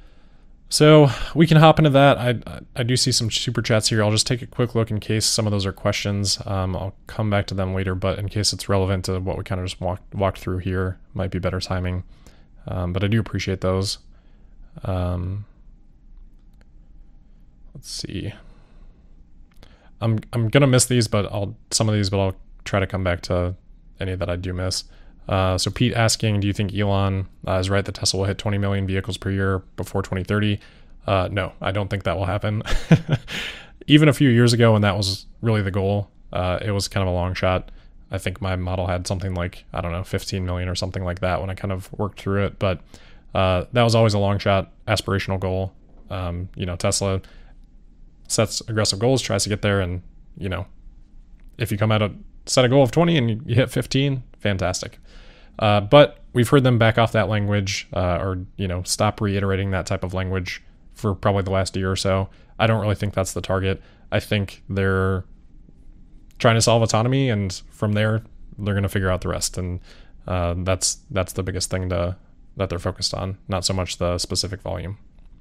So we can hop into that. I do see some super chats here. I'll just take a quick look in case some of those are questions. I'll come back to them later, but in case it's relevant to what we kind of just walked through here, might be better timing. But I do appreciate those. Let's see. I'm gonna miss these, but I'll try to come back to any that I do miss. So Pete asking, do you think Elon is right that Tesla will hit 20 million vehicles per year before 2030? No, I don't think that will happen. Even a few years ago when that was really the goal, it was kind of a long shot. I think my model had something like, I don't know, 15 million or something like that when I kind of worked through it. But that was always a long shot aspirational goal. Tesla sets aggressive goals, tries to get there. And, if you come at set a goal of 20 and you hit 15, fantastic. But we've heard them back off that language or stop reiterating that type of language for probably the last year or so. I don't really think that's the target. I think they're trying to solve autonomy, and from there, they're going to figure out the rest. And that's the biggest thing that they're focused on, not so much the specific volume.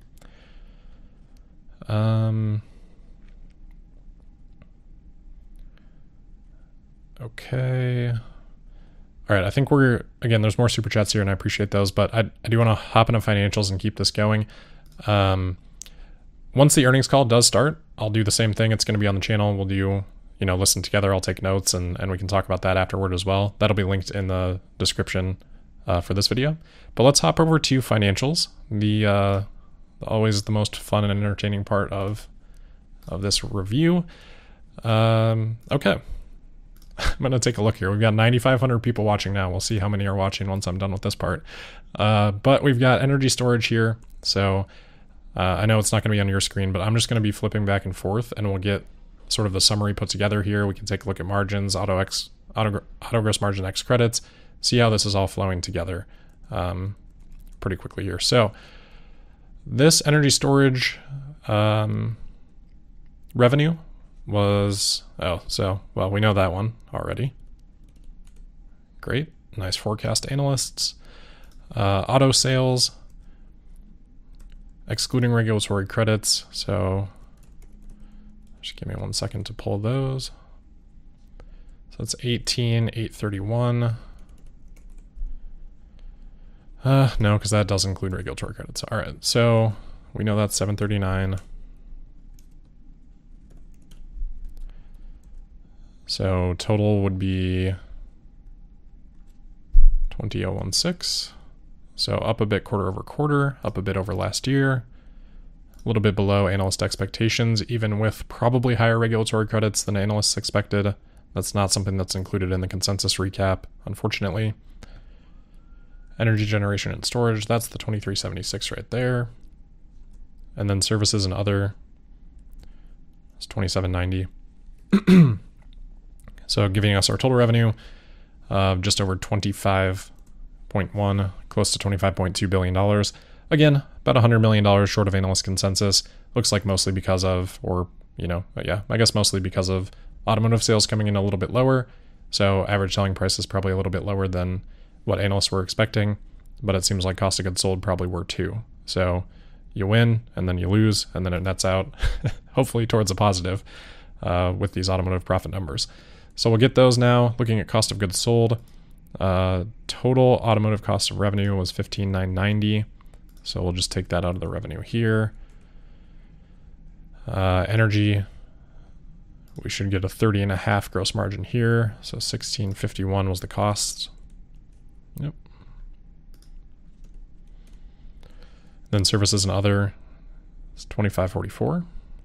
Okay. All right, I think there's more super chats here, and I appreciate those, but I do want to hop into financials and keep this going. Once the earnings call does start, I'll do the same thing. It's going to be on the channel. We'll do, listen together. I'll take notes, and we can talk about that afterward as well. That'll be linked in the description for this video. But let's hop over to financials, always the most fun and entertaining part of this review. Okay. I'm going to take a look here. We've got 9,500 people watching now. We'll see how many are watching once I'm done with this part. But we've got energy storage here. So I know it's not going to be on your screen, but I'm just going to be flipping back and forth, and we'll get sort of the summary put together here. We can take a look at margins, auto gross margin X credits, see how this is all flowing together pretty quickly here. So this energy storage revenue was, we know that one already. Great, nice forecast analysts. Auto sales, excluding regulatory credits. So just give me 1 second to pull those. So it's 18,831. No, because that does include regulatory credits. All right, so we know that's 739. So total would be 20,016. So up a bit quarter over quarter, up a bit over last year, a little bit below analyst expectations, even with probably higher regulatory credits than analysts expected. That's not something that's included in the consensus recap, unfortunately. Energy generation and storage, that's the 2376 right there. And then services and other, it's 2790. So giving us our total revenue of just over 25.1, close to $25.2 billion. Again, about $100 million short of analyst consensus. Looks like mostly because of, mostly because of automotive sales coming in a little bit lower. So average selling price is probably a little bit lower than what analysts were expecting, but it seems like cost of goods sold probably were too. So you win and then you lose, and then it nets out hopefully towards a positive with these automotive profit numbers. So we'll get those now. Looking at cost of goods sold, total automotive cost of revenue was $15,990. So we'll just take that out of the revenue here. Energy, we should get a 30.5 gross margin here. So 1651 was the cost. Yep. Then services and other is 2544.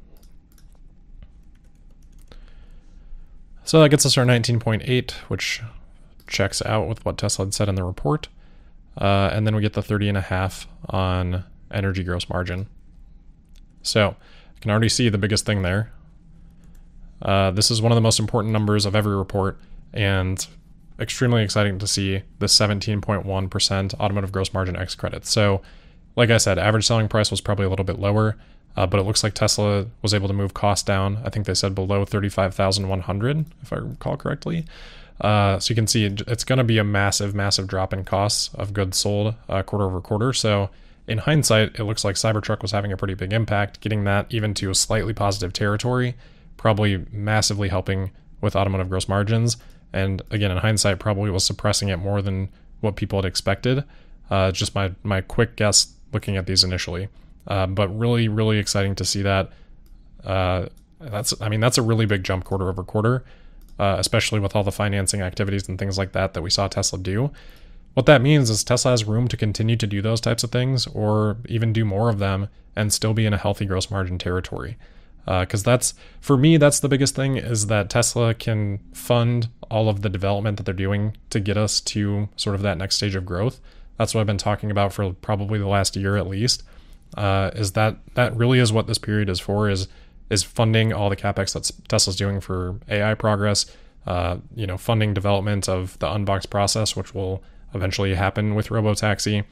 So that gets us our 19.8, which checks out with what Tesla had said in the report. And then we get the 30.5 on energy gross margin. So you can already see the biggest thing there. This is one of the most important numbers of every report, and extremely exciting to see the 17.1% automotive gross margin X credits. So like I said, average selling price was probably a little bit lower, but it looks like Tesla was able to move costs down. I think they said below 35,100, if I recall correctly. So you can see it's going to be a massive, massive drop in costs of goods sold quarter over quarter. So in hindsight, it looks like Cybertruck was having a pretty big impact, getting that even to a slightly positive territory, probably massively helping with automotive gross margins. And again, in hindsight, probably was suppressing it more than what people had expected. Just my quick guess looking at these initially. But really, really exciting to see that. That's a really big jump quarter over quarter, especially with all the financing activities and things like that we saw Tesla do. What that means is Tesla has room to continue to do those types of things, or even do more of them and still be in a healthy gross margin territory. Because that's, for me, that's the biggest thing, is that Tesla can fund all of the development that they're doing to get us to sort of that next stage of growth. That's what I've been talking about for probably the last year at least, is that really is what this period is for, is funding all the CapEx that Tesla's doing for AI progress, funding development of the Unbox process, which will eventually happen with Robotaxi,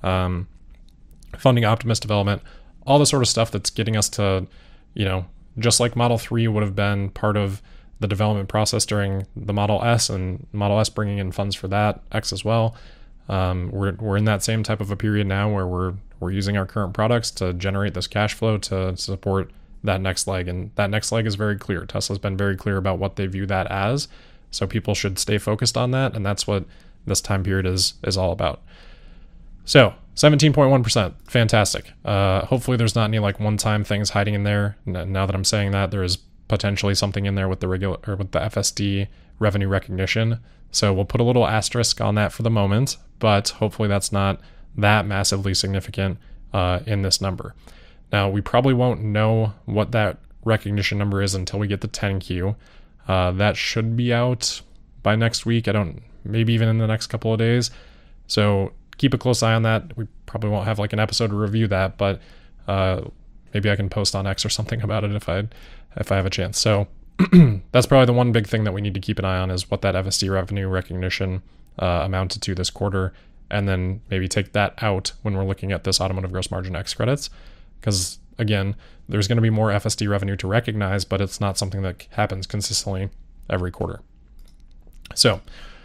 funding Optimus development, all the sort of stuff that's getting us to, just like Model 3 would have been part of the development process during the Model S, and Model S bringing in funds for that, X as well. We're in that same type of a period now where we're using our current products to generate this cash flow to support that next leg, and that next leg is very clear. Tesla's been very clear about what they view that as, so people should stay focused on that, and that's what this time period is all about. So 17.1%, fantastic. Hopefully there's not any like one-time things hiding in there. Now that I'm saying that, there is potentially something in there with the with the FSD revenue recognition. So we'll put a little asterisk on that for the moment, but hopefully that's not that massively significant in this number. Now, we probably won't know what that recognition number is until we get the 10Q. That should be out by next week. Maybe even in the next couple of days. So keep a close eye on that. We probably won't have like an episode to review that, but maybe I can post on X or something about it if I have a chance. So that's probably the one big thing that we need to keep an eye on, is what that FSD revenue recognition amounted to this quarter, and then maybe take that out when we're looking at this automotive gross margin X credits. Because again, there's going to be more FSD revenue to recognize, but it's not something that happens consistently every quarter. So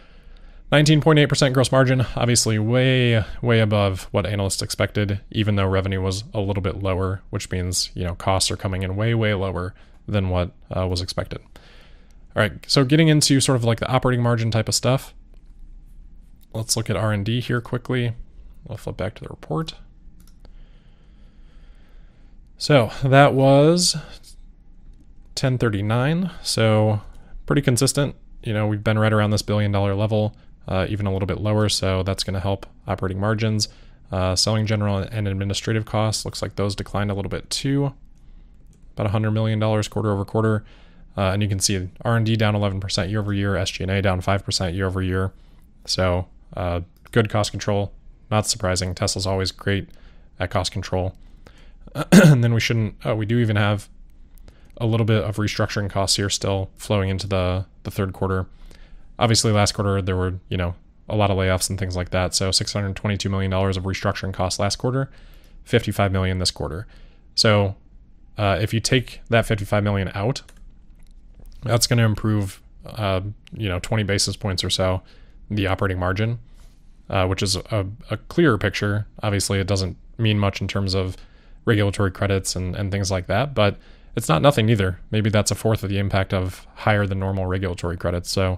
19.8% gross margin, obviously way above what analysts expected, even though revenue was a little bit lower, which means, costs are coming in way lower than what was expected. All right, so getting into sort of like the operating margin type of stuff, let's look at R&D here quickly. I'll flip back to the report. So that was 1039, so pretty consistent. We've been right around this $1 billion level, even a little bit lower, so that's going to help operating margins. Selling, general, and administrative costs, looks like those declined a little bit too, about $100 million quarter over quarter. And you can see R&D down 11% year over year, SG&A down 5% year over year. So good cost control, not surprising. Tesla's always great at cost control. And then we do even have a little bit of restructuring costs here still flowing into the third quarter. Obviously last quarter there were, a lot of layoffs and things like that. So $622 million of restructuring costs last quarter, $55 million this quarter. So if you take that $55 million out, that's going to improve, 20 basis points or so the operating margin, which is a clearer picture. Obviously it doesn't mean much in terms of regulatory credits and things like that, but it's not nothing either. Maybe that's a fourth of the impact of higher than normal regulatory credits. So,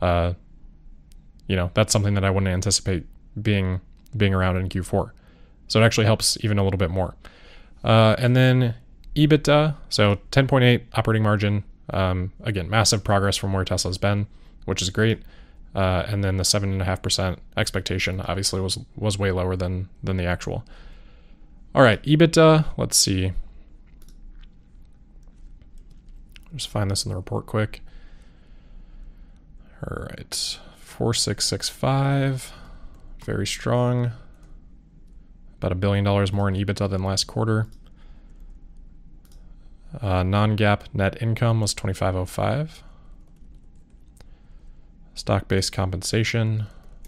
that's something that I wouldn't anticipate being around in Q4. So it actually helps even a little bit more. And then EBITDA, so 10.8 operating margin. Again, massive progress from where Tesla's been, which is great. And then the 7.5% expectation obviously was way lower than the actual. All right, EBITDA, let's see. Just find this in the report quick. All right, 4665, very strong. About $1 billion more in EBITDA than last quarter. Non-GAAP net income was 2505. Stock-based compensation.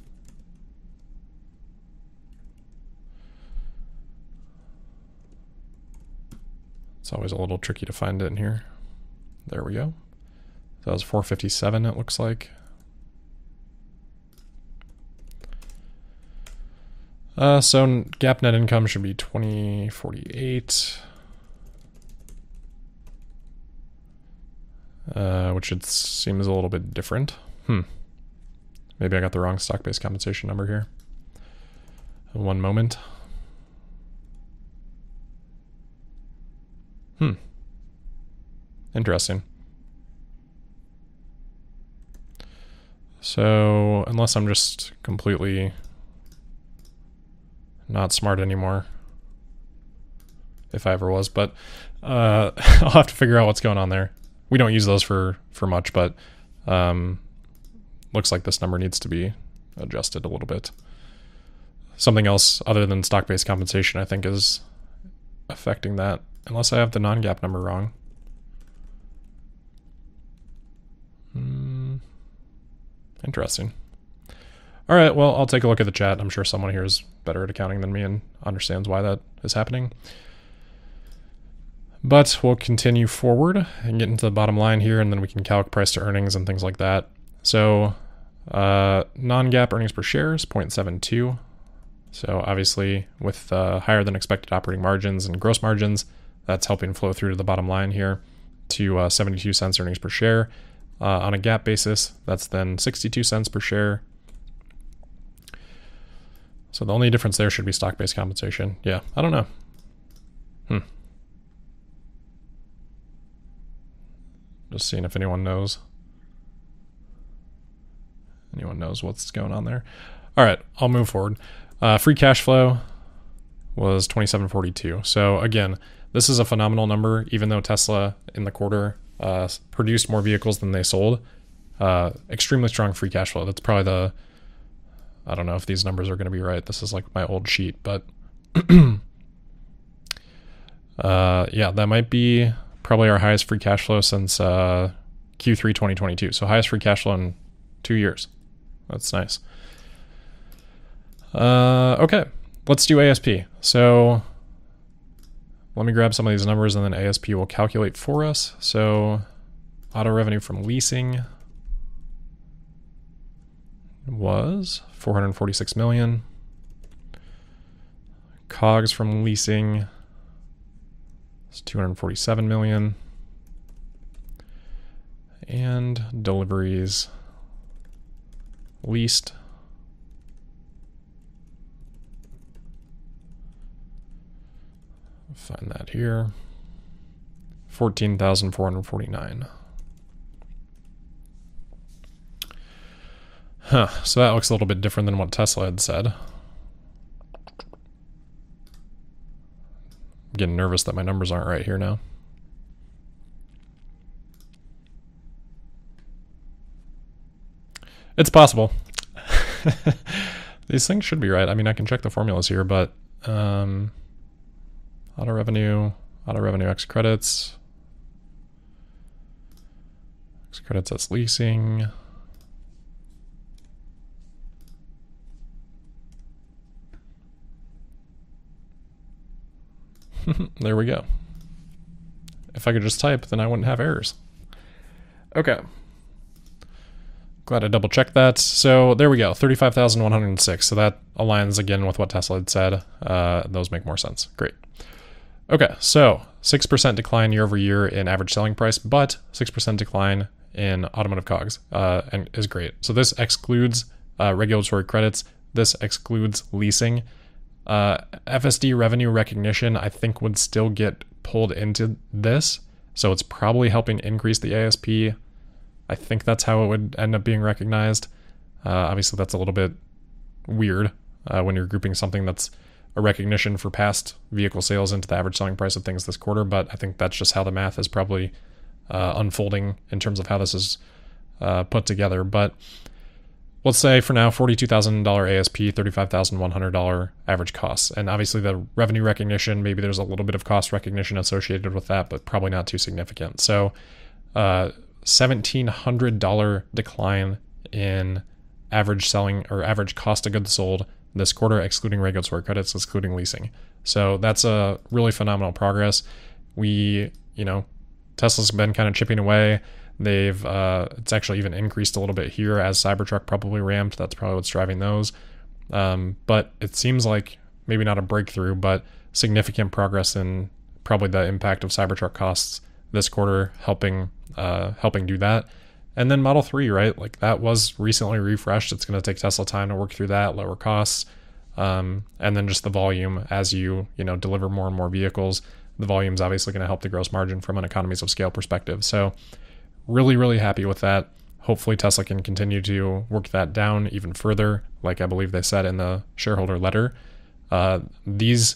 It's always a little tricky to find it in here. There we go. That was 457, it looks like. So GAAP net income should be 2048. Which it seems a little bit different. Maybe I got the wrong stock-based compensation number here. One moment. Interesting. So, unless I'm just completely not smart anymore, if I ever was, but I'll have to figure out what's going on there. We don't use those for much, but looks like this number needs to be adjusted a little bit. Something else other than stock-based compensation, I think, is affecting that, unless I have the non-GAAP number wrong. Interesting. All right, well, I'll take a look at the chat. I'm sure someone here is better at accounting than me and understands why that is happening. But we'll continue forward and get into the bottom line here, and then we can calc price to earnings and things like that. So non-GAAP earnings per share is 0.72. So obviously with higher than expected operating margins and gross margins, that's helping flow through to the bottom line here to 72 cents earnings per share. On a GAAP basis, that's then 62 cents per share. So the only difference there should be stock-based compensation. Yeah, I don't know. Just seeing if anyone knows. Anyone knows what's going on there. All right, I'll move forward. Free cash flow was $27.42. So again, this is a phenomenal number, even though Tesla in the quarter produced more vehicles than they sold. Extremely strong free cash flow. That's probably I don't know if these numbers are going to be right. This is like my old sheet, but yeah, that might be probably our highest free cash flow since Q3 2022. So highest free cash flow in 2 years. That's nice. Okay, let's do ASP. So let me grab some of these numbers and then ASP will calculate for us. So auto revenue from leasing was 446 million. COGS from leasing is 247 million. And deliveries leased find that here, 14,449. So that looks a little bit different than what Tesla had said. I'm getting nervous that my numbers aren't right here now. It's possible. These things should be right. I mean, I can check the formulas here, but auto revenue X credits. X credits, that's leasing. There we go. If I could just type, then I wouldn't have errors. Okay. Glad I double checked that. So there we go, 35,106. So that aligns again with what Tesla had said. Those make more sense. Great. Okay, so 6% decline year over year in average selling price, but 6% decline in automotive COGS and is great. So this excludes regulatory credits. This excludes leasing. FSD revenue recognition, I think, would still get pulled into this. So it's probably helping increase the ASP. I think that's how it would end up being recognized. Obviously, that's a little bit weird when you're grouping something that's a recognition for past vehicle sales into the average selling price of things this quarter, but I think that's just how the math is probably unfolding in terms of how this is put together. But let's say for now, $42,000 ASP, $35,100 average costs. And obviously the revenue recognition, maybe there's a little bit of cost recognition associated with that, but probably not too significant. So $1,700 decline in average selling or average cost of goods sold this quarter, excluding regulatory credits, excluding leasing. So that's a really phenomenal progress. Tesla's been kind of chipping away. They've it's actually even increased a little bit here as Cybertruck probably ramped. That's probably what's driving those. But it seems like maybe not a breakthrough, but significant progress in probably the impact of Cybertruck costs this quarter, helping do that. And then Model 3, right? Like that was recently refreshed. It's going to take Tesla time to work through that, lower costs. And then just the volume as you deliver more and more vehicles, the volume is obviously going to help the gross margin from an economies of scale perspective. So really, really happy with that. Hopefully Tesla can continue to work that down even further, like I believe they said in the shareholder letter. These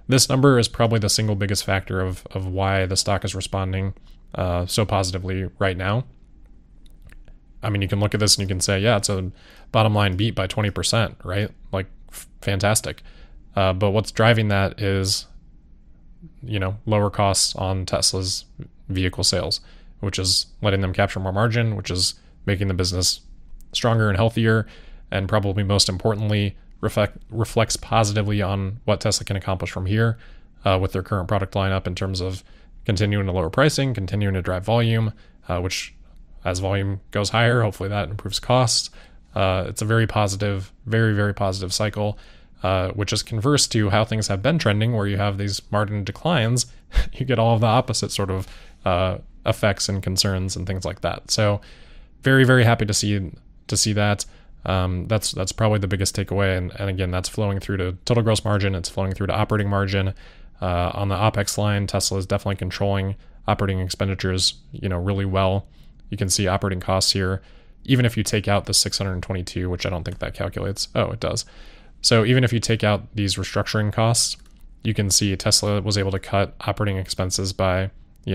this number is probably the single biggest factor of why the stock is responding so positively right now. I mean, you can look at this and you can say, yeah, it's a bottom line beat by 20%, right? Like, fantastic. But what's driving that is, lower costs on Tesla's vehicle sales, which is letting them capture more margin, which is making the business stronger and healthier, and probably most importantly, reflects positively on what Tesla can accomplish from here with their current product lineup in terms of continuing to lower pricing, continuing to drive volume, which as volume goes higher, hopefully that improves costs. It's a very positive, very, very positive cycle, which is converse to how things have been trending, where you have these margin declines. You get all of the opposite sort of effects and concerns and things like that. So very, very happy to see that. That's probably the biggest takeaway. And again, that's flowing through to total gross margin. It's flowing through to operating margin. On the OpEx line, Tesla is definitely controlling operating expenditures, really well. You can see operating costs here, even if you take out the 622, which I don't think that calculates. Oh, it does. So even if you take out these restructuring costs, you can see Tesla was able to cut operating expenses by,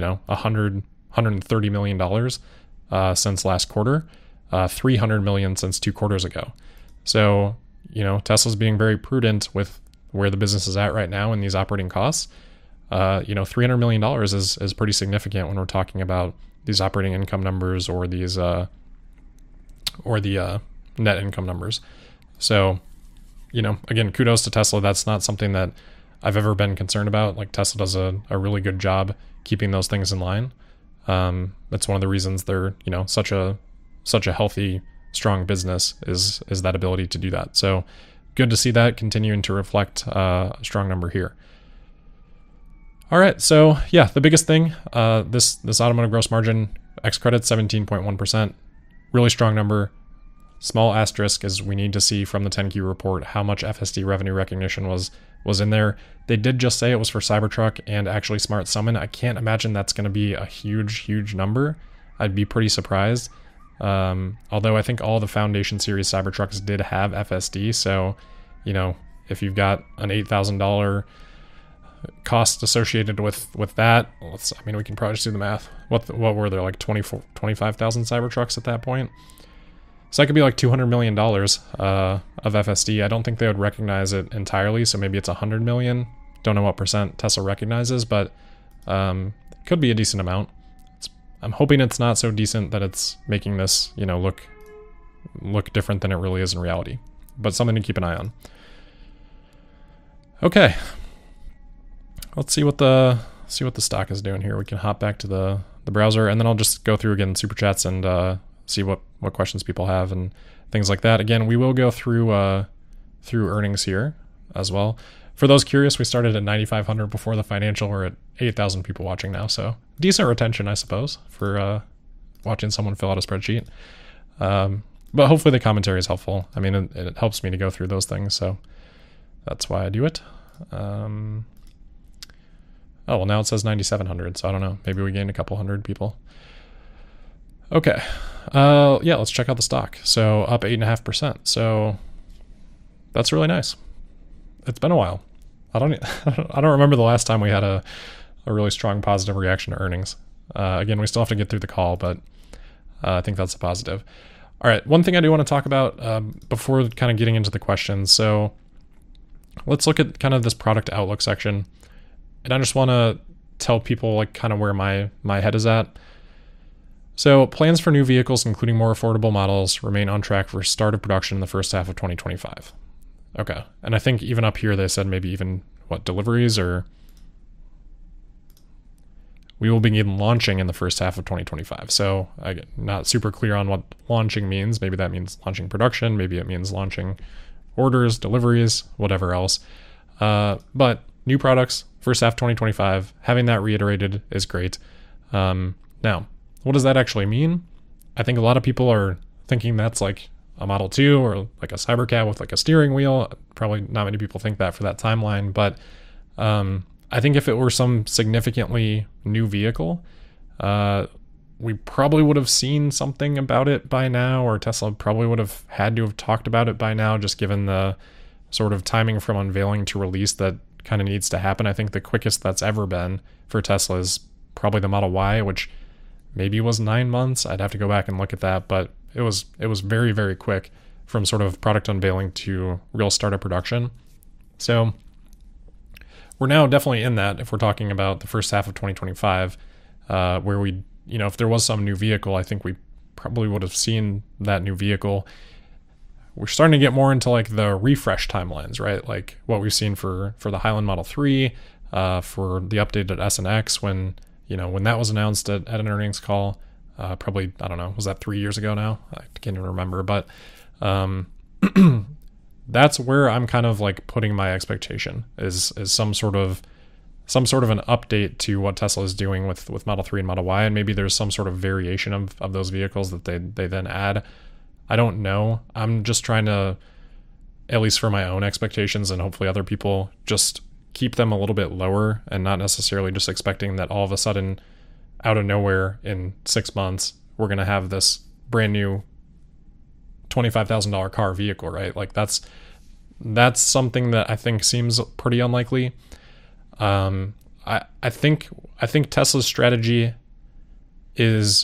$130 million since last quarter, $300 million since 2 quarters ago. So, Tesla's being very prudent with where the business is at right now in these operating costs. $300 million is pretty significant when we're talking about these operating income numbers or these or the net income numbers. So, again, kudos to Tesla. That's not something that I've ever been concerned about. Like, Tesla does a really good job keeping those things in line. That's one of the reasons they're, such a healthy, strong business is that ability to do that. So good to see that continuing to reflect a strong number here. All right, so yeah, the biggest thing, this automotive gross margin ex credit 17.1%, really strong number. Small asterisk is we need to see from the 10Q report how much FSD revenue recognition was in there. They did just say it was for Cybertruck and actually Smart Summon. I can't imagine that's going to be a huge number. I'd be pretty surprised. Although I think all the Foundation Series Cybertrucks did have FSD, so if you've got an $8,000 cost associated with that, we can probably just do the math. What were there, like 25,000 Cybertrucks at that point? So that could be like $200 million of FSD. I don't think they would recognize it entirely, so maybe it's 100 million. Don't know what percent Tesla recognizes, but it could be a decent amount. I'm hoping it's not so decent that it's making this, look different than it really is in reality. But something to keep an eye on. Okay. Let's see what the stock is doing here. We can hop back to the browser, and then I'll just go through again super chats and see what questions people have and things like that. Again, we will go through earnings here as well. For those curious, we started at 9,500 before the financial. We're at 8,000 people watching now, so decent retention, I suppose, for watching someone fill out a spreadsheet. But hopefully the commentary is helpful. I mean, it helps me to go through those things, so that's why I do it. Oh, well, now it says 9,700, so I don't know. Maybe we gained a couple hundred people. Okay. Yeah, let's check out the stock. So up 8.5%. So that's really nice. It's been a while. I don't remember the last time we had a really strong positive reaction to earnings. Again, we still have to get through the call, but I think that's a positive. All right, one thing I do want to talk about before kind of getting into the questions. So let's look at kind of this product outlook section. And I just want to tell people like kind of where my head is at. So plans for new vehicles, including more affordable models, remain on track for start of production in the first half of 2025. Okay. And I think even up here, they said maybe even deliveries, or we will begin launching in the first half of 2025. So I'm not super clear on what launching means. Maybe that means launching production. Maybe it means launching orders, deliveries, whatever else. But new products, first half 2025, having that reiterated is great. Now, what does that actually mean? I think a lot of people are thinking that's like a Model 2 or like a Cybercab with like a steering wheel. Probably not many people think that for that timeline, but I think if it were some significantly new vehicle, we probably would have seen something about it by now, or Tesla probably would have had to have talked about it by now, just given the sort of timing from unveiling to release that kind of needs to happen. I think the quickest that's ever been for Tesla is probably the Model Y, which maybe was 9 months. I'd have to go back and look at that, but it was very, very quick from sort of product unveiling to real startup production. So we're now definitely in that if we're talking about the first half of 2025, where we, if there was some new vehicle, I think we probably would have seen that new vehicle. We're starting to get more into like the refresh timelines, right? Like what we've seen for the Highland Model 3, for the updated S and X when that was announced at an earnings call, probably, I don't know, was that 3 years ago now? I can't even remember, but that's where I'm kind of like putting my expectation is some sort of an update to what Tesla is doing with Model 3 and Model Y, and maybe there's some sort of variation of those vehicles that they then add. I don't know. I'm just trying to, at least for my own expectations and hopefully other people, just keep them a little bit lower and not necessarily just expecting that all of a sudden out of nowhere in 6 months we're going to have this brand new $25,000 car vehicle, right? Like that's something that I think seems pretty unlikely. I think Tesla's strategy is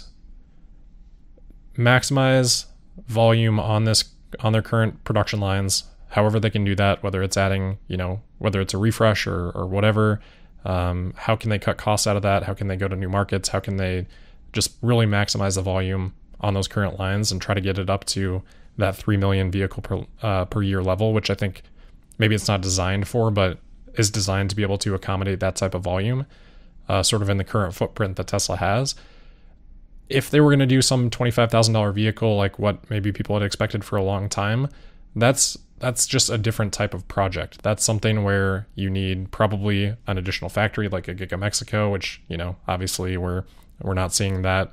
maximize volume on their current production lines, however they can do that, whether it's adding, whether it's a refresh or whatever. How can they cut costs out of that? How can they go to new markets? How can they just really maximize the volume on those current lines and try to get it up to that 3 million vehicle per year level, which I think maybe it's not designed for, but is designed to be able to accommodate that type of volume, sort of in the current footprint that Tesla has. If they were going to do some $25,000 vehicle, like what maybe people had expected for a long time, that's just a different type of project. That's something where you need probably an additional factory like a Giga Mexico, which, obviously we're not seeing that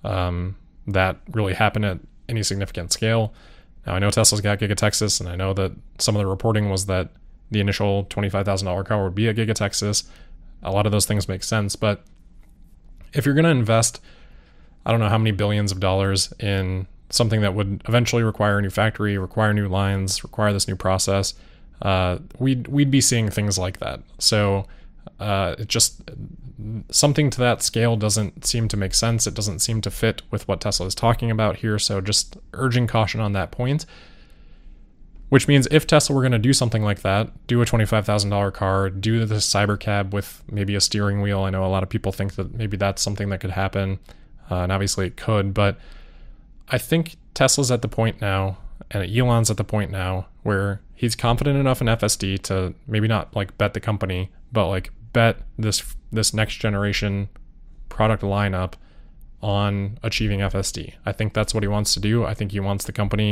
really happen at any significant scale. Now I know Tesla's got Giga Texas, and I know that some of the reporting was that the initial $25,000 car would be a Giga Texas. A lot of those things make sense, but if you're going to invest, I don't know how many billions of dollars in something that would eventually require a new factory, require new lines, require this new process, we'd be seeing things like that. So it just, something to that scale doesn't seem to make sense. It doesn't seem to fit with what Tesla is talking about here. So just urging caution on that point. Which means if Tesla were going to do something like that, do a $25,000 car, do the Cybercab with maybe a steering wheel. I know a lot of people think that maybe that's something that could happen, and obviously it could, but I think Tesla's at the point now, and Elon's at the point now, where he's confident enough in FSD to maybe not like bet the company, but like bet this next generation product lineup on achieving FSD. I think that's what he wants to do. I think he wants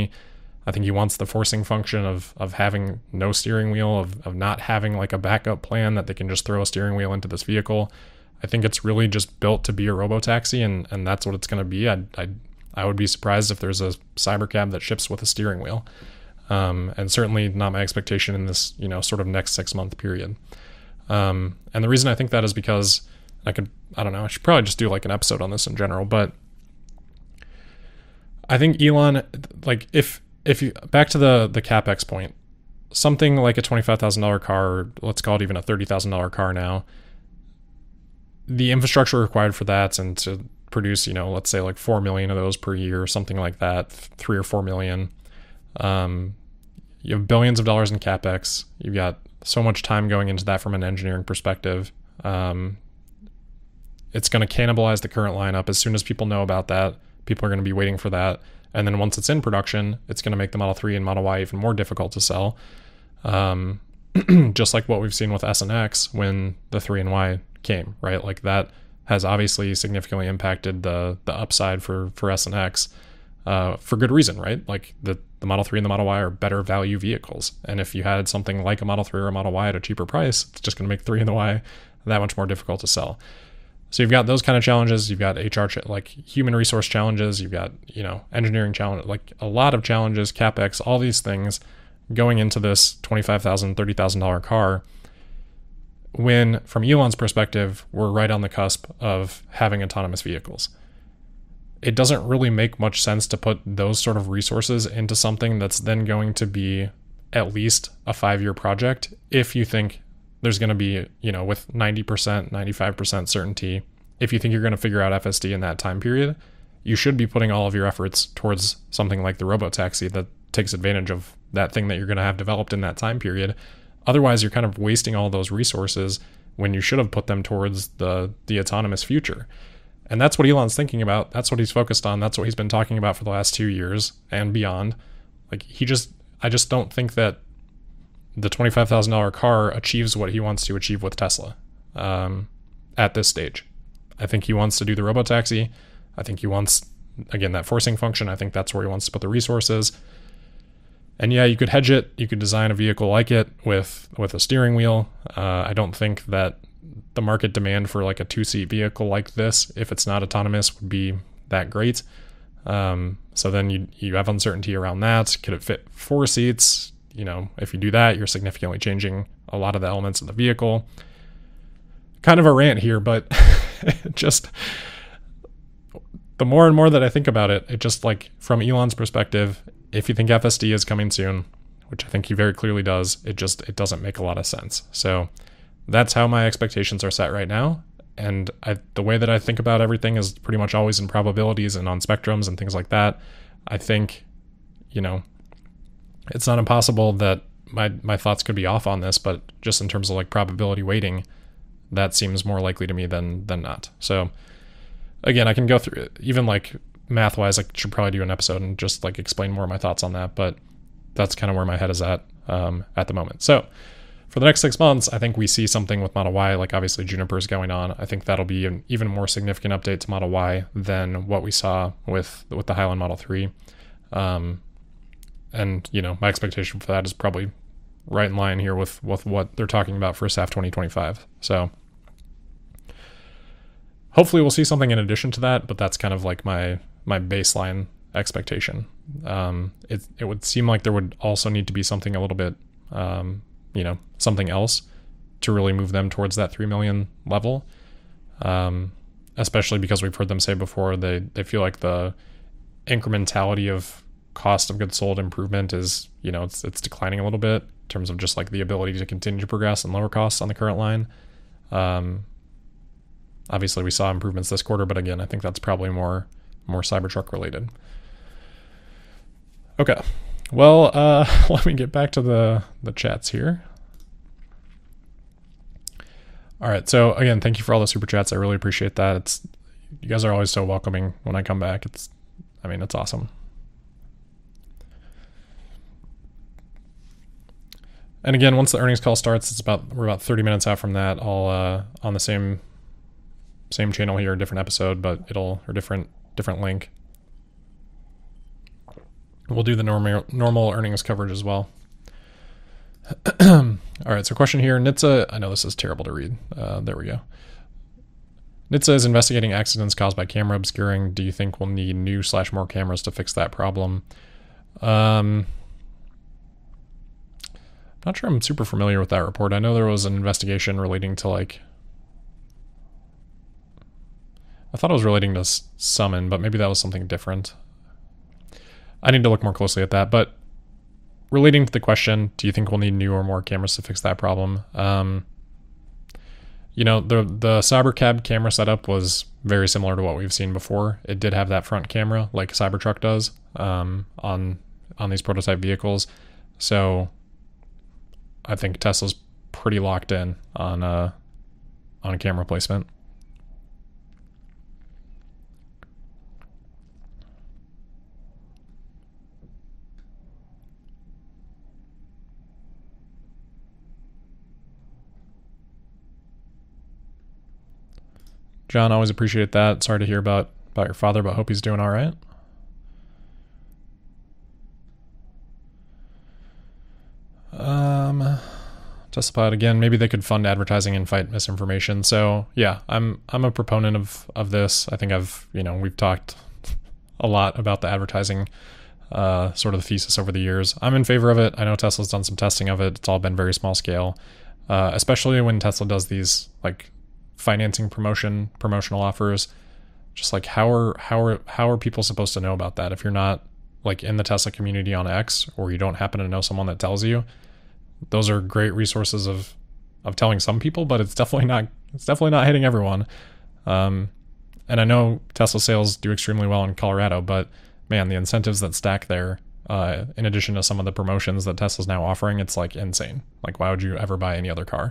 the forcing function of having no steering wheel, of not having like a backup plan that they can just throw a steering wheel into this vehicle. I think it's really just built to be a robotaxi, and that's what it's going to be. I would be surprised if there's a Cybercab that ships with a steering wheel, and certainly not my expectation in this sort of next 6 month period. And the reason I think that is because I should probably just do like an episode on this in general, but I think Elon, like if you back to the CapEx point, something like a $25,000 car, or let's call it even a $30,000 car now, the infrastructure required for that and to produce, let's say like 4 million of those per year, something like that, 3 or 4 million. You have billions of dollars in CapEx. You've got so much time going into that from an engineering perspective. It's going to cannibalize the current lineup. As soon as people know about that, people are going to be waiting for that. And then once it's in production, it's going to make the Model 3 and Model Y even more difficult to sell. Just like what we've seen with S and X when the 3 and Y came, right? Like that has obviously significantly impacted the upside for S and X, for good reason, right? Like the Model 3 and the Model Y are better value vehicles. And if you had something like a Model 3 or a Model Y at a cheaper price, it's just going to make 3 and the Y that much more difficult to sell. So you've got those kind of challenges. You've got HR, like human resource challenges. You've got, engineering challenge, like a lot of challenges, CapEx, all these things going into this $25,000, $30,000 car. When from Elon's perspective, we're right on the cusp of having autonomous vehicles. It doesn't really make much sense to put those sort of resources into something that's then going to be at least a 5-year project if you think there's going to be, with 90%, 95% certainty, if you think you're going to figure out FSD in that time period, you should be putting all of your efforts towards something like the robotaxi that takes advantage of that thing that you're going to have developed in that time period. Otherwise, you're kind of wasting all those resources when you should have put them towards the autonomous future. And that's what Elon's thinking about. That's what he's focused on. That's what he's been talking about for the last 2 years and beyond. Like, I just don't think that the $25,000 car achieves what he wants to achieve with Tesla at this stage. I think he wants to do the robotaxi. I think he wants, again, that forcing function. I think that's where he wants to put the resources. And yeah, you could hedge it. You could design a vehicle like it with a steering wheel. I don't think that the market demand for like a 2-seat vehicle like this, if it's not autonomous, would be that great. So then you have uncertainty around that. Could it fit 4 seats? If you do that, you're significantly changing a lot of the elements of the vehicle. Kind of a rant here, but just the more and more that I think about it, it just, like, from Elon's perspective, if you think FSD is coming soon, which I think he very clearly does, it doesn't make a lot of sense. So that's how my expectations are set right now. And the way that I think about everything is pretty much always in probabilities and on spectrums and things like that. I think, it's not impossible that my thoughts could be off on this, but just in terms of like probability weighting, that seems more likely to me than not. So again, I can go through it. Even like math-wise, I should probably do an episode and just like explain more of my thoughts on that, but that's kind of where my head is at the moment. So for the next 6 months, I think we see something with Model Y, like obviously Juniper's going on. I think that'll be an even more significant update to Model Y than what we saw with the Highland Model 3. And, my expectation for that is probably right in line here with what they're talking about first half 2025. So hopefully we'll see something in addition to that, but that's kind of like my baseline expectation. It would seem like there would also need to be something a little bit, something else to really move them towards that 3 million level. Especially because we've heard them say before, they feel like the incrementality of cost of goods sold improvement is, it's declining a little bit in terms of just like the ability to continue to progress and lower costs on the current line. Obviously we saw improvements this quarter, but again, I think that's probably more Cybertruck related. Okay. Well, let me get back to the chats here. All right. So again, thank you for all the super chats. I really appreciate that. You guys are always so welcoming when I come back. It's awesome. And again, once the earnings call starts, we're about 30 minutes out from that. I'll on the same channel here, different episode, but different link. We'll do the normal earnings coverage as well. All right, so question here. NHTSA, I know this is terrible to read. There we go. NHTSA is investigating accidents caused by camera obscuring. Do you think we'll need new / more cameras to fix that problem? Not sure I'm super familiar with that report. I know there was an investigation relating to I thought it was relating to Summon, but maybe that was something different. I need to look more closely at that, but relating to the question, do you think we'll need new or more cameras to fix that problem? The Cybercab camera setup was very similar to what we've seen before. It did have that front camera like Cybertruck does on these prototype vehicles. So I think Tesla's pretty locked in on a camera placement. John, always appreciate that. Sorry to hear about your father, but hope he's doing all right. Tesla again, maybe they could fund advertising and fight misinformation. So yeah, I'm a proponent of this. I think we've talked a lot about the advertising sort of the thesis over the years. I'm in favor of it. I know Tesla's done some testing of it. It's all been very small scale, especially when Tesla does these like financing promotional offers. Just like how are people supposed to know about that if you're not like in the Tesla community on X, or you don't happen to know someone that tells you? Those are great resources of telling some people, but it's definitely not hitting everyone. And I know Tesla sales do extremely well in Colorado, but man, the incentives that stack there, in addition to some of the promotions that Tesla's now offering, it's like insane. Like, why would you ever buy any other car?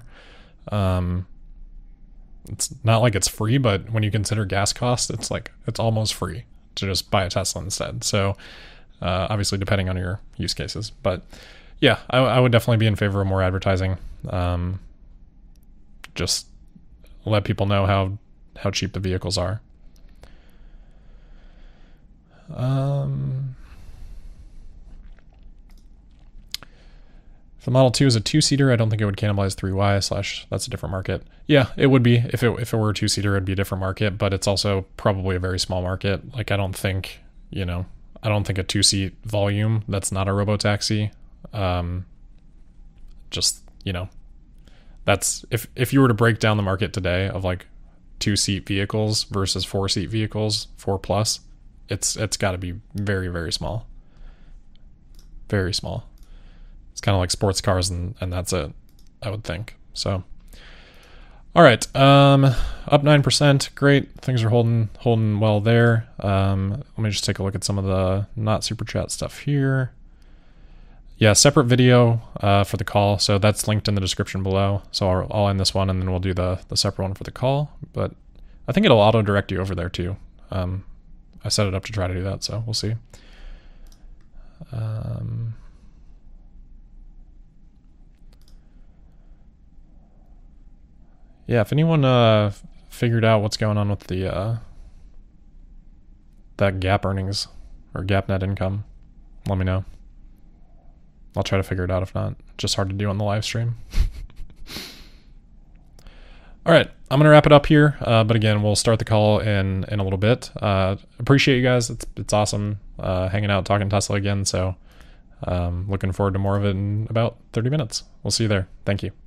It's not like it's free, but when you consider gas costs, it's like it's almost free to just buy a Tesla instead. So obviously depending on your use cases, but yeah, I would definitely be in favor of more advertising. Just let people know how cheap the vehicles are. If the Model 2 is a 2-seater, I don't think it would cannibalize 3Y / that's a different market. Yeah, it would be. If it were a 2-seater, it'd be a different market, but it's also probably a very small market. Like, I don't think a 2-seat volume that's not a robotaxi, that's if you were to break down the market today of like 2-seat vehicles versus 4-seat vehicles, 4+, it's got to be very, very small. Very small. It's kind of like sports cars and that's it, I would think. So, all right, up 9%, great. Things are holding well there. Let me just take a look at some of the not super chat stuff here. Yeah, separate video for the call, so that's linked in the description below. So I'll end this one and then we'll do the separate one for the call. But I think it'll auto direct you over there too. I set it up to try to do that, so we'll see. Yeah, if anyone figured out what's going on with the that gap earnings or gap net income, let me know. I'll try to figure it out. If not, just hard to do on the live stream. All right, I'm gonna wrap it up here. But again, we'll start the call in a little bit. Appreciate you guys. It's awesome hanging out, talking Tesla again. So looking forward to more of it in about 30 minutes. We'll see you there. Thank you.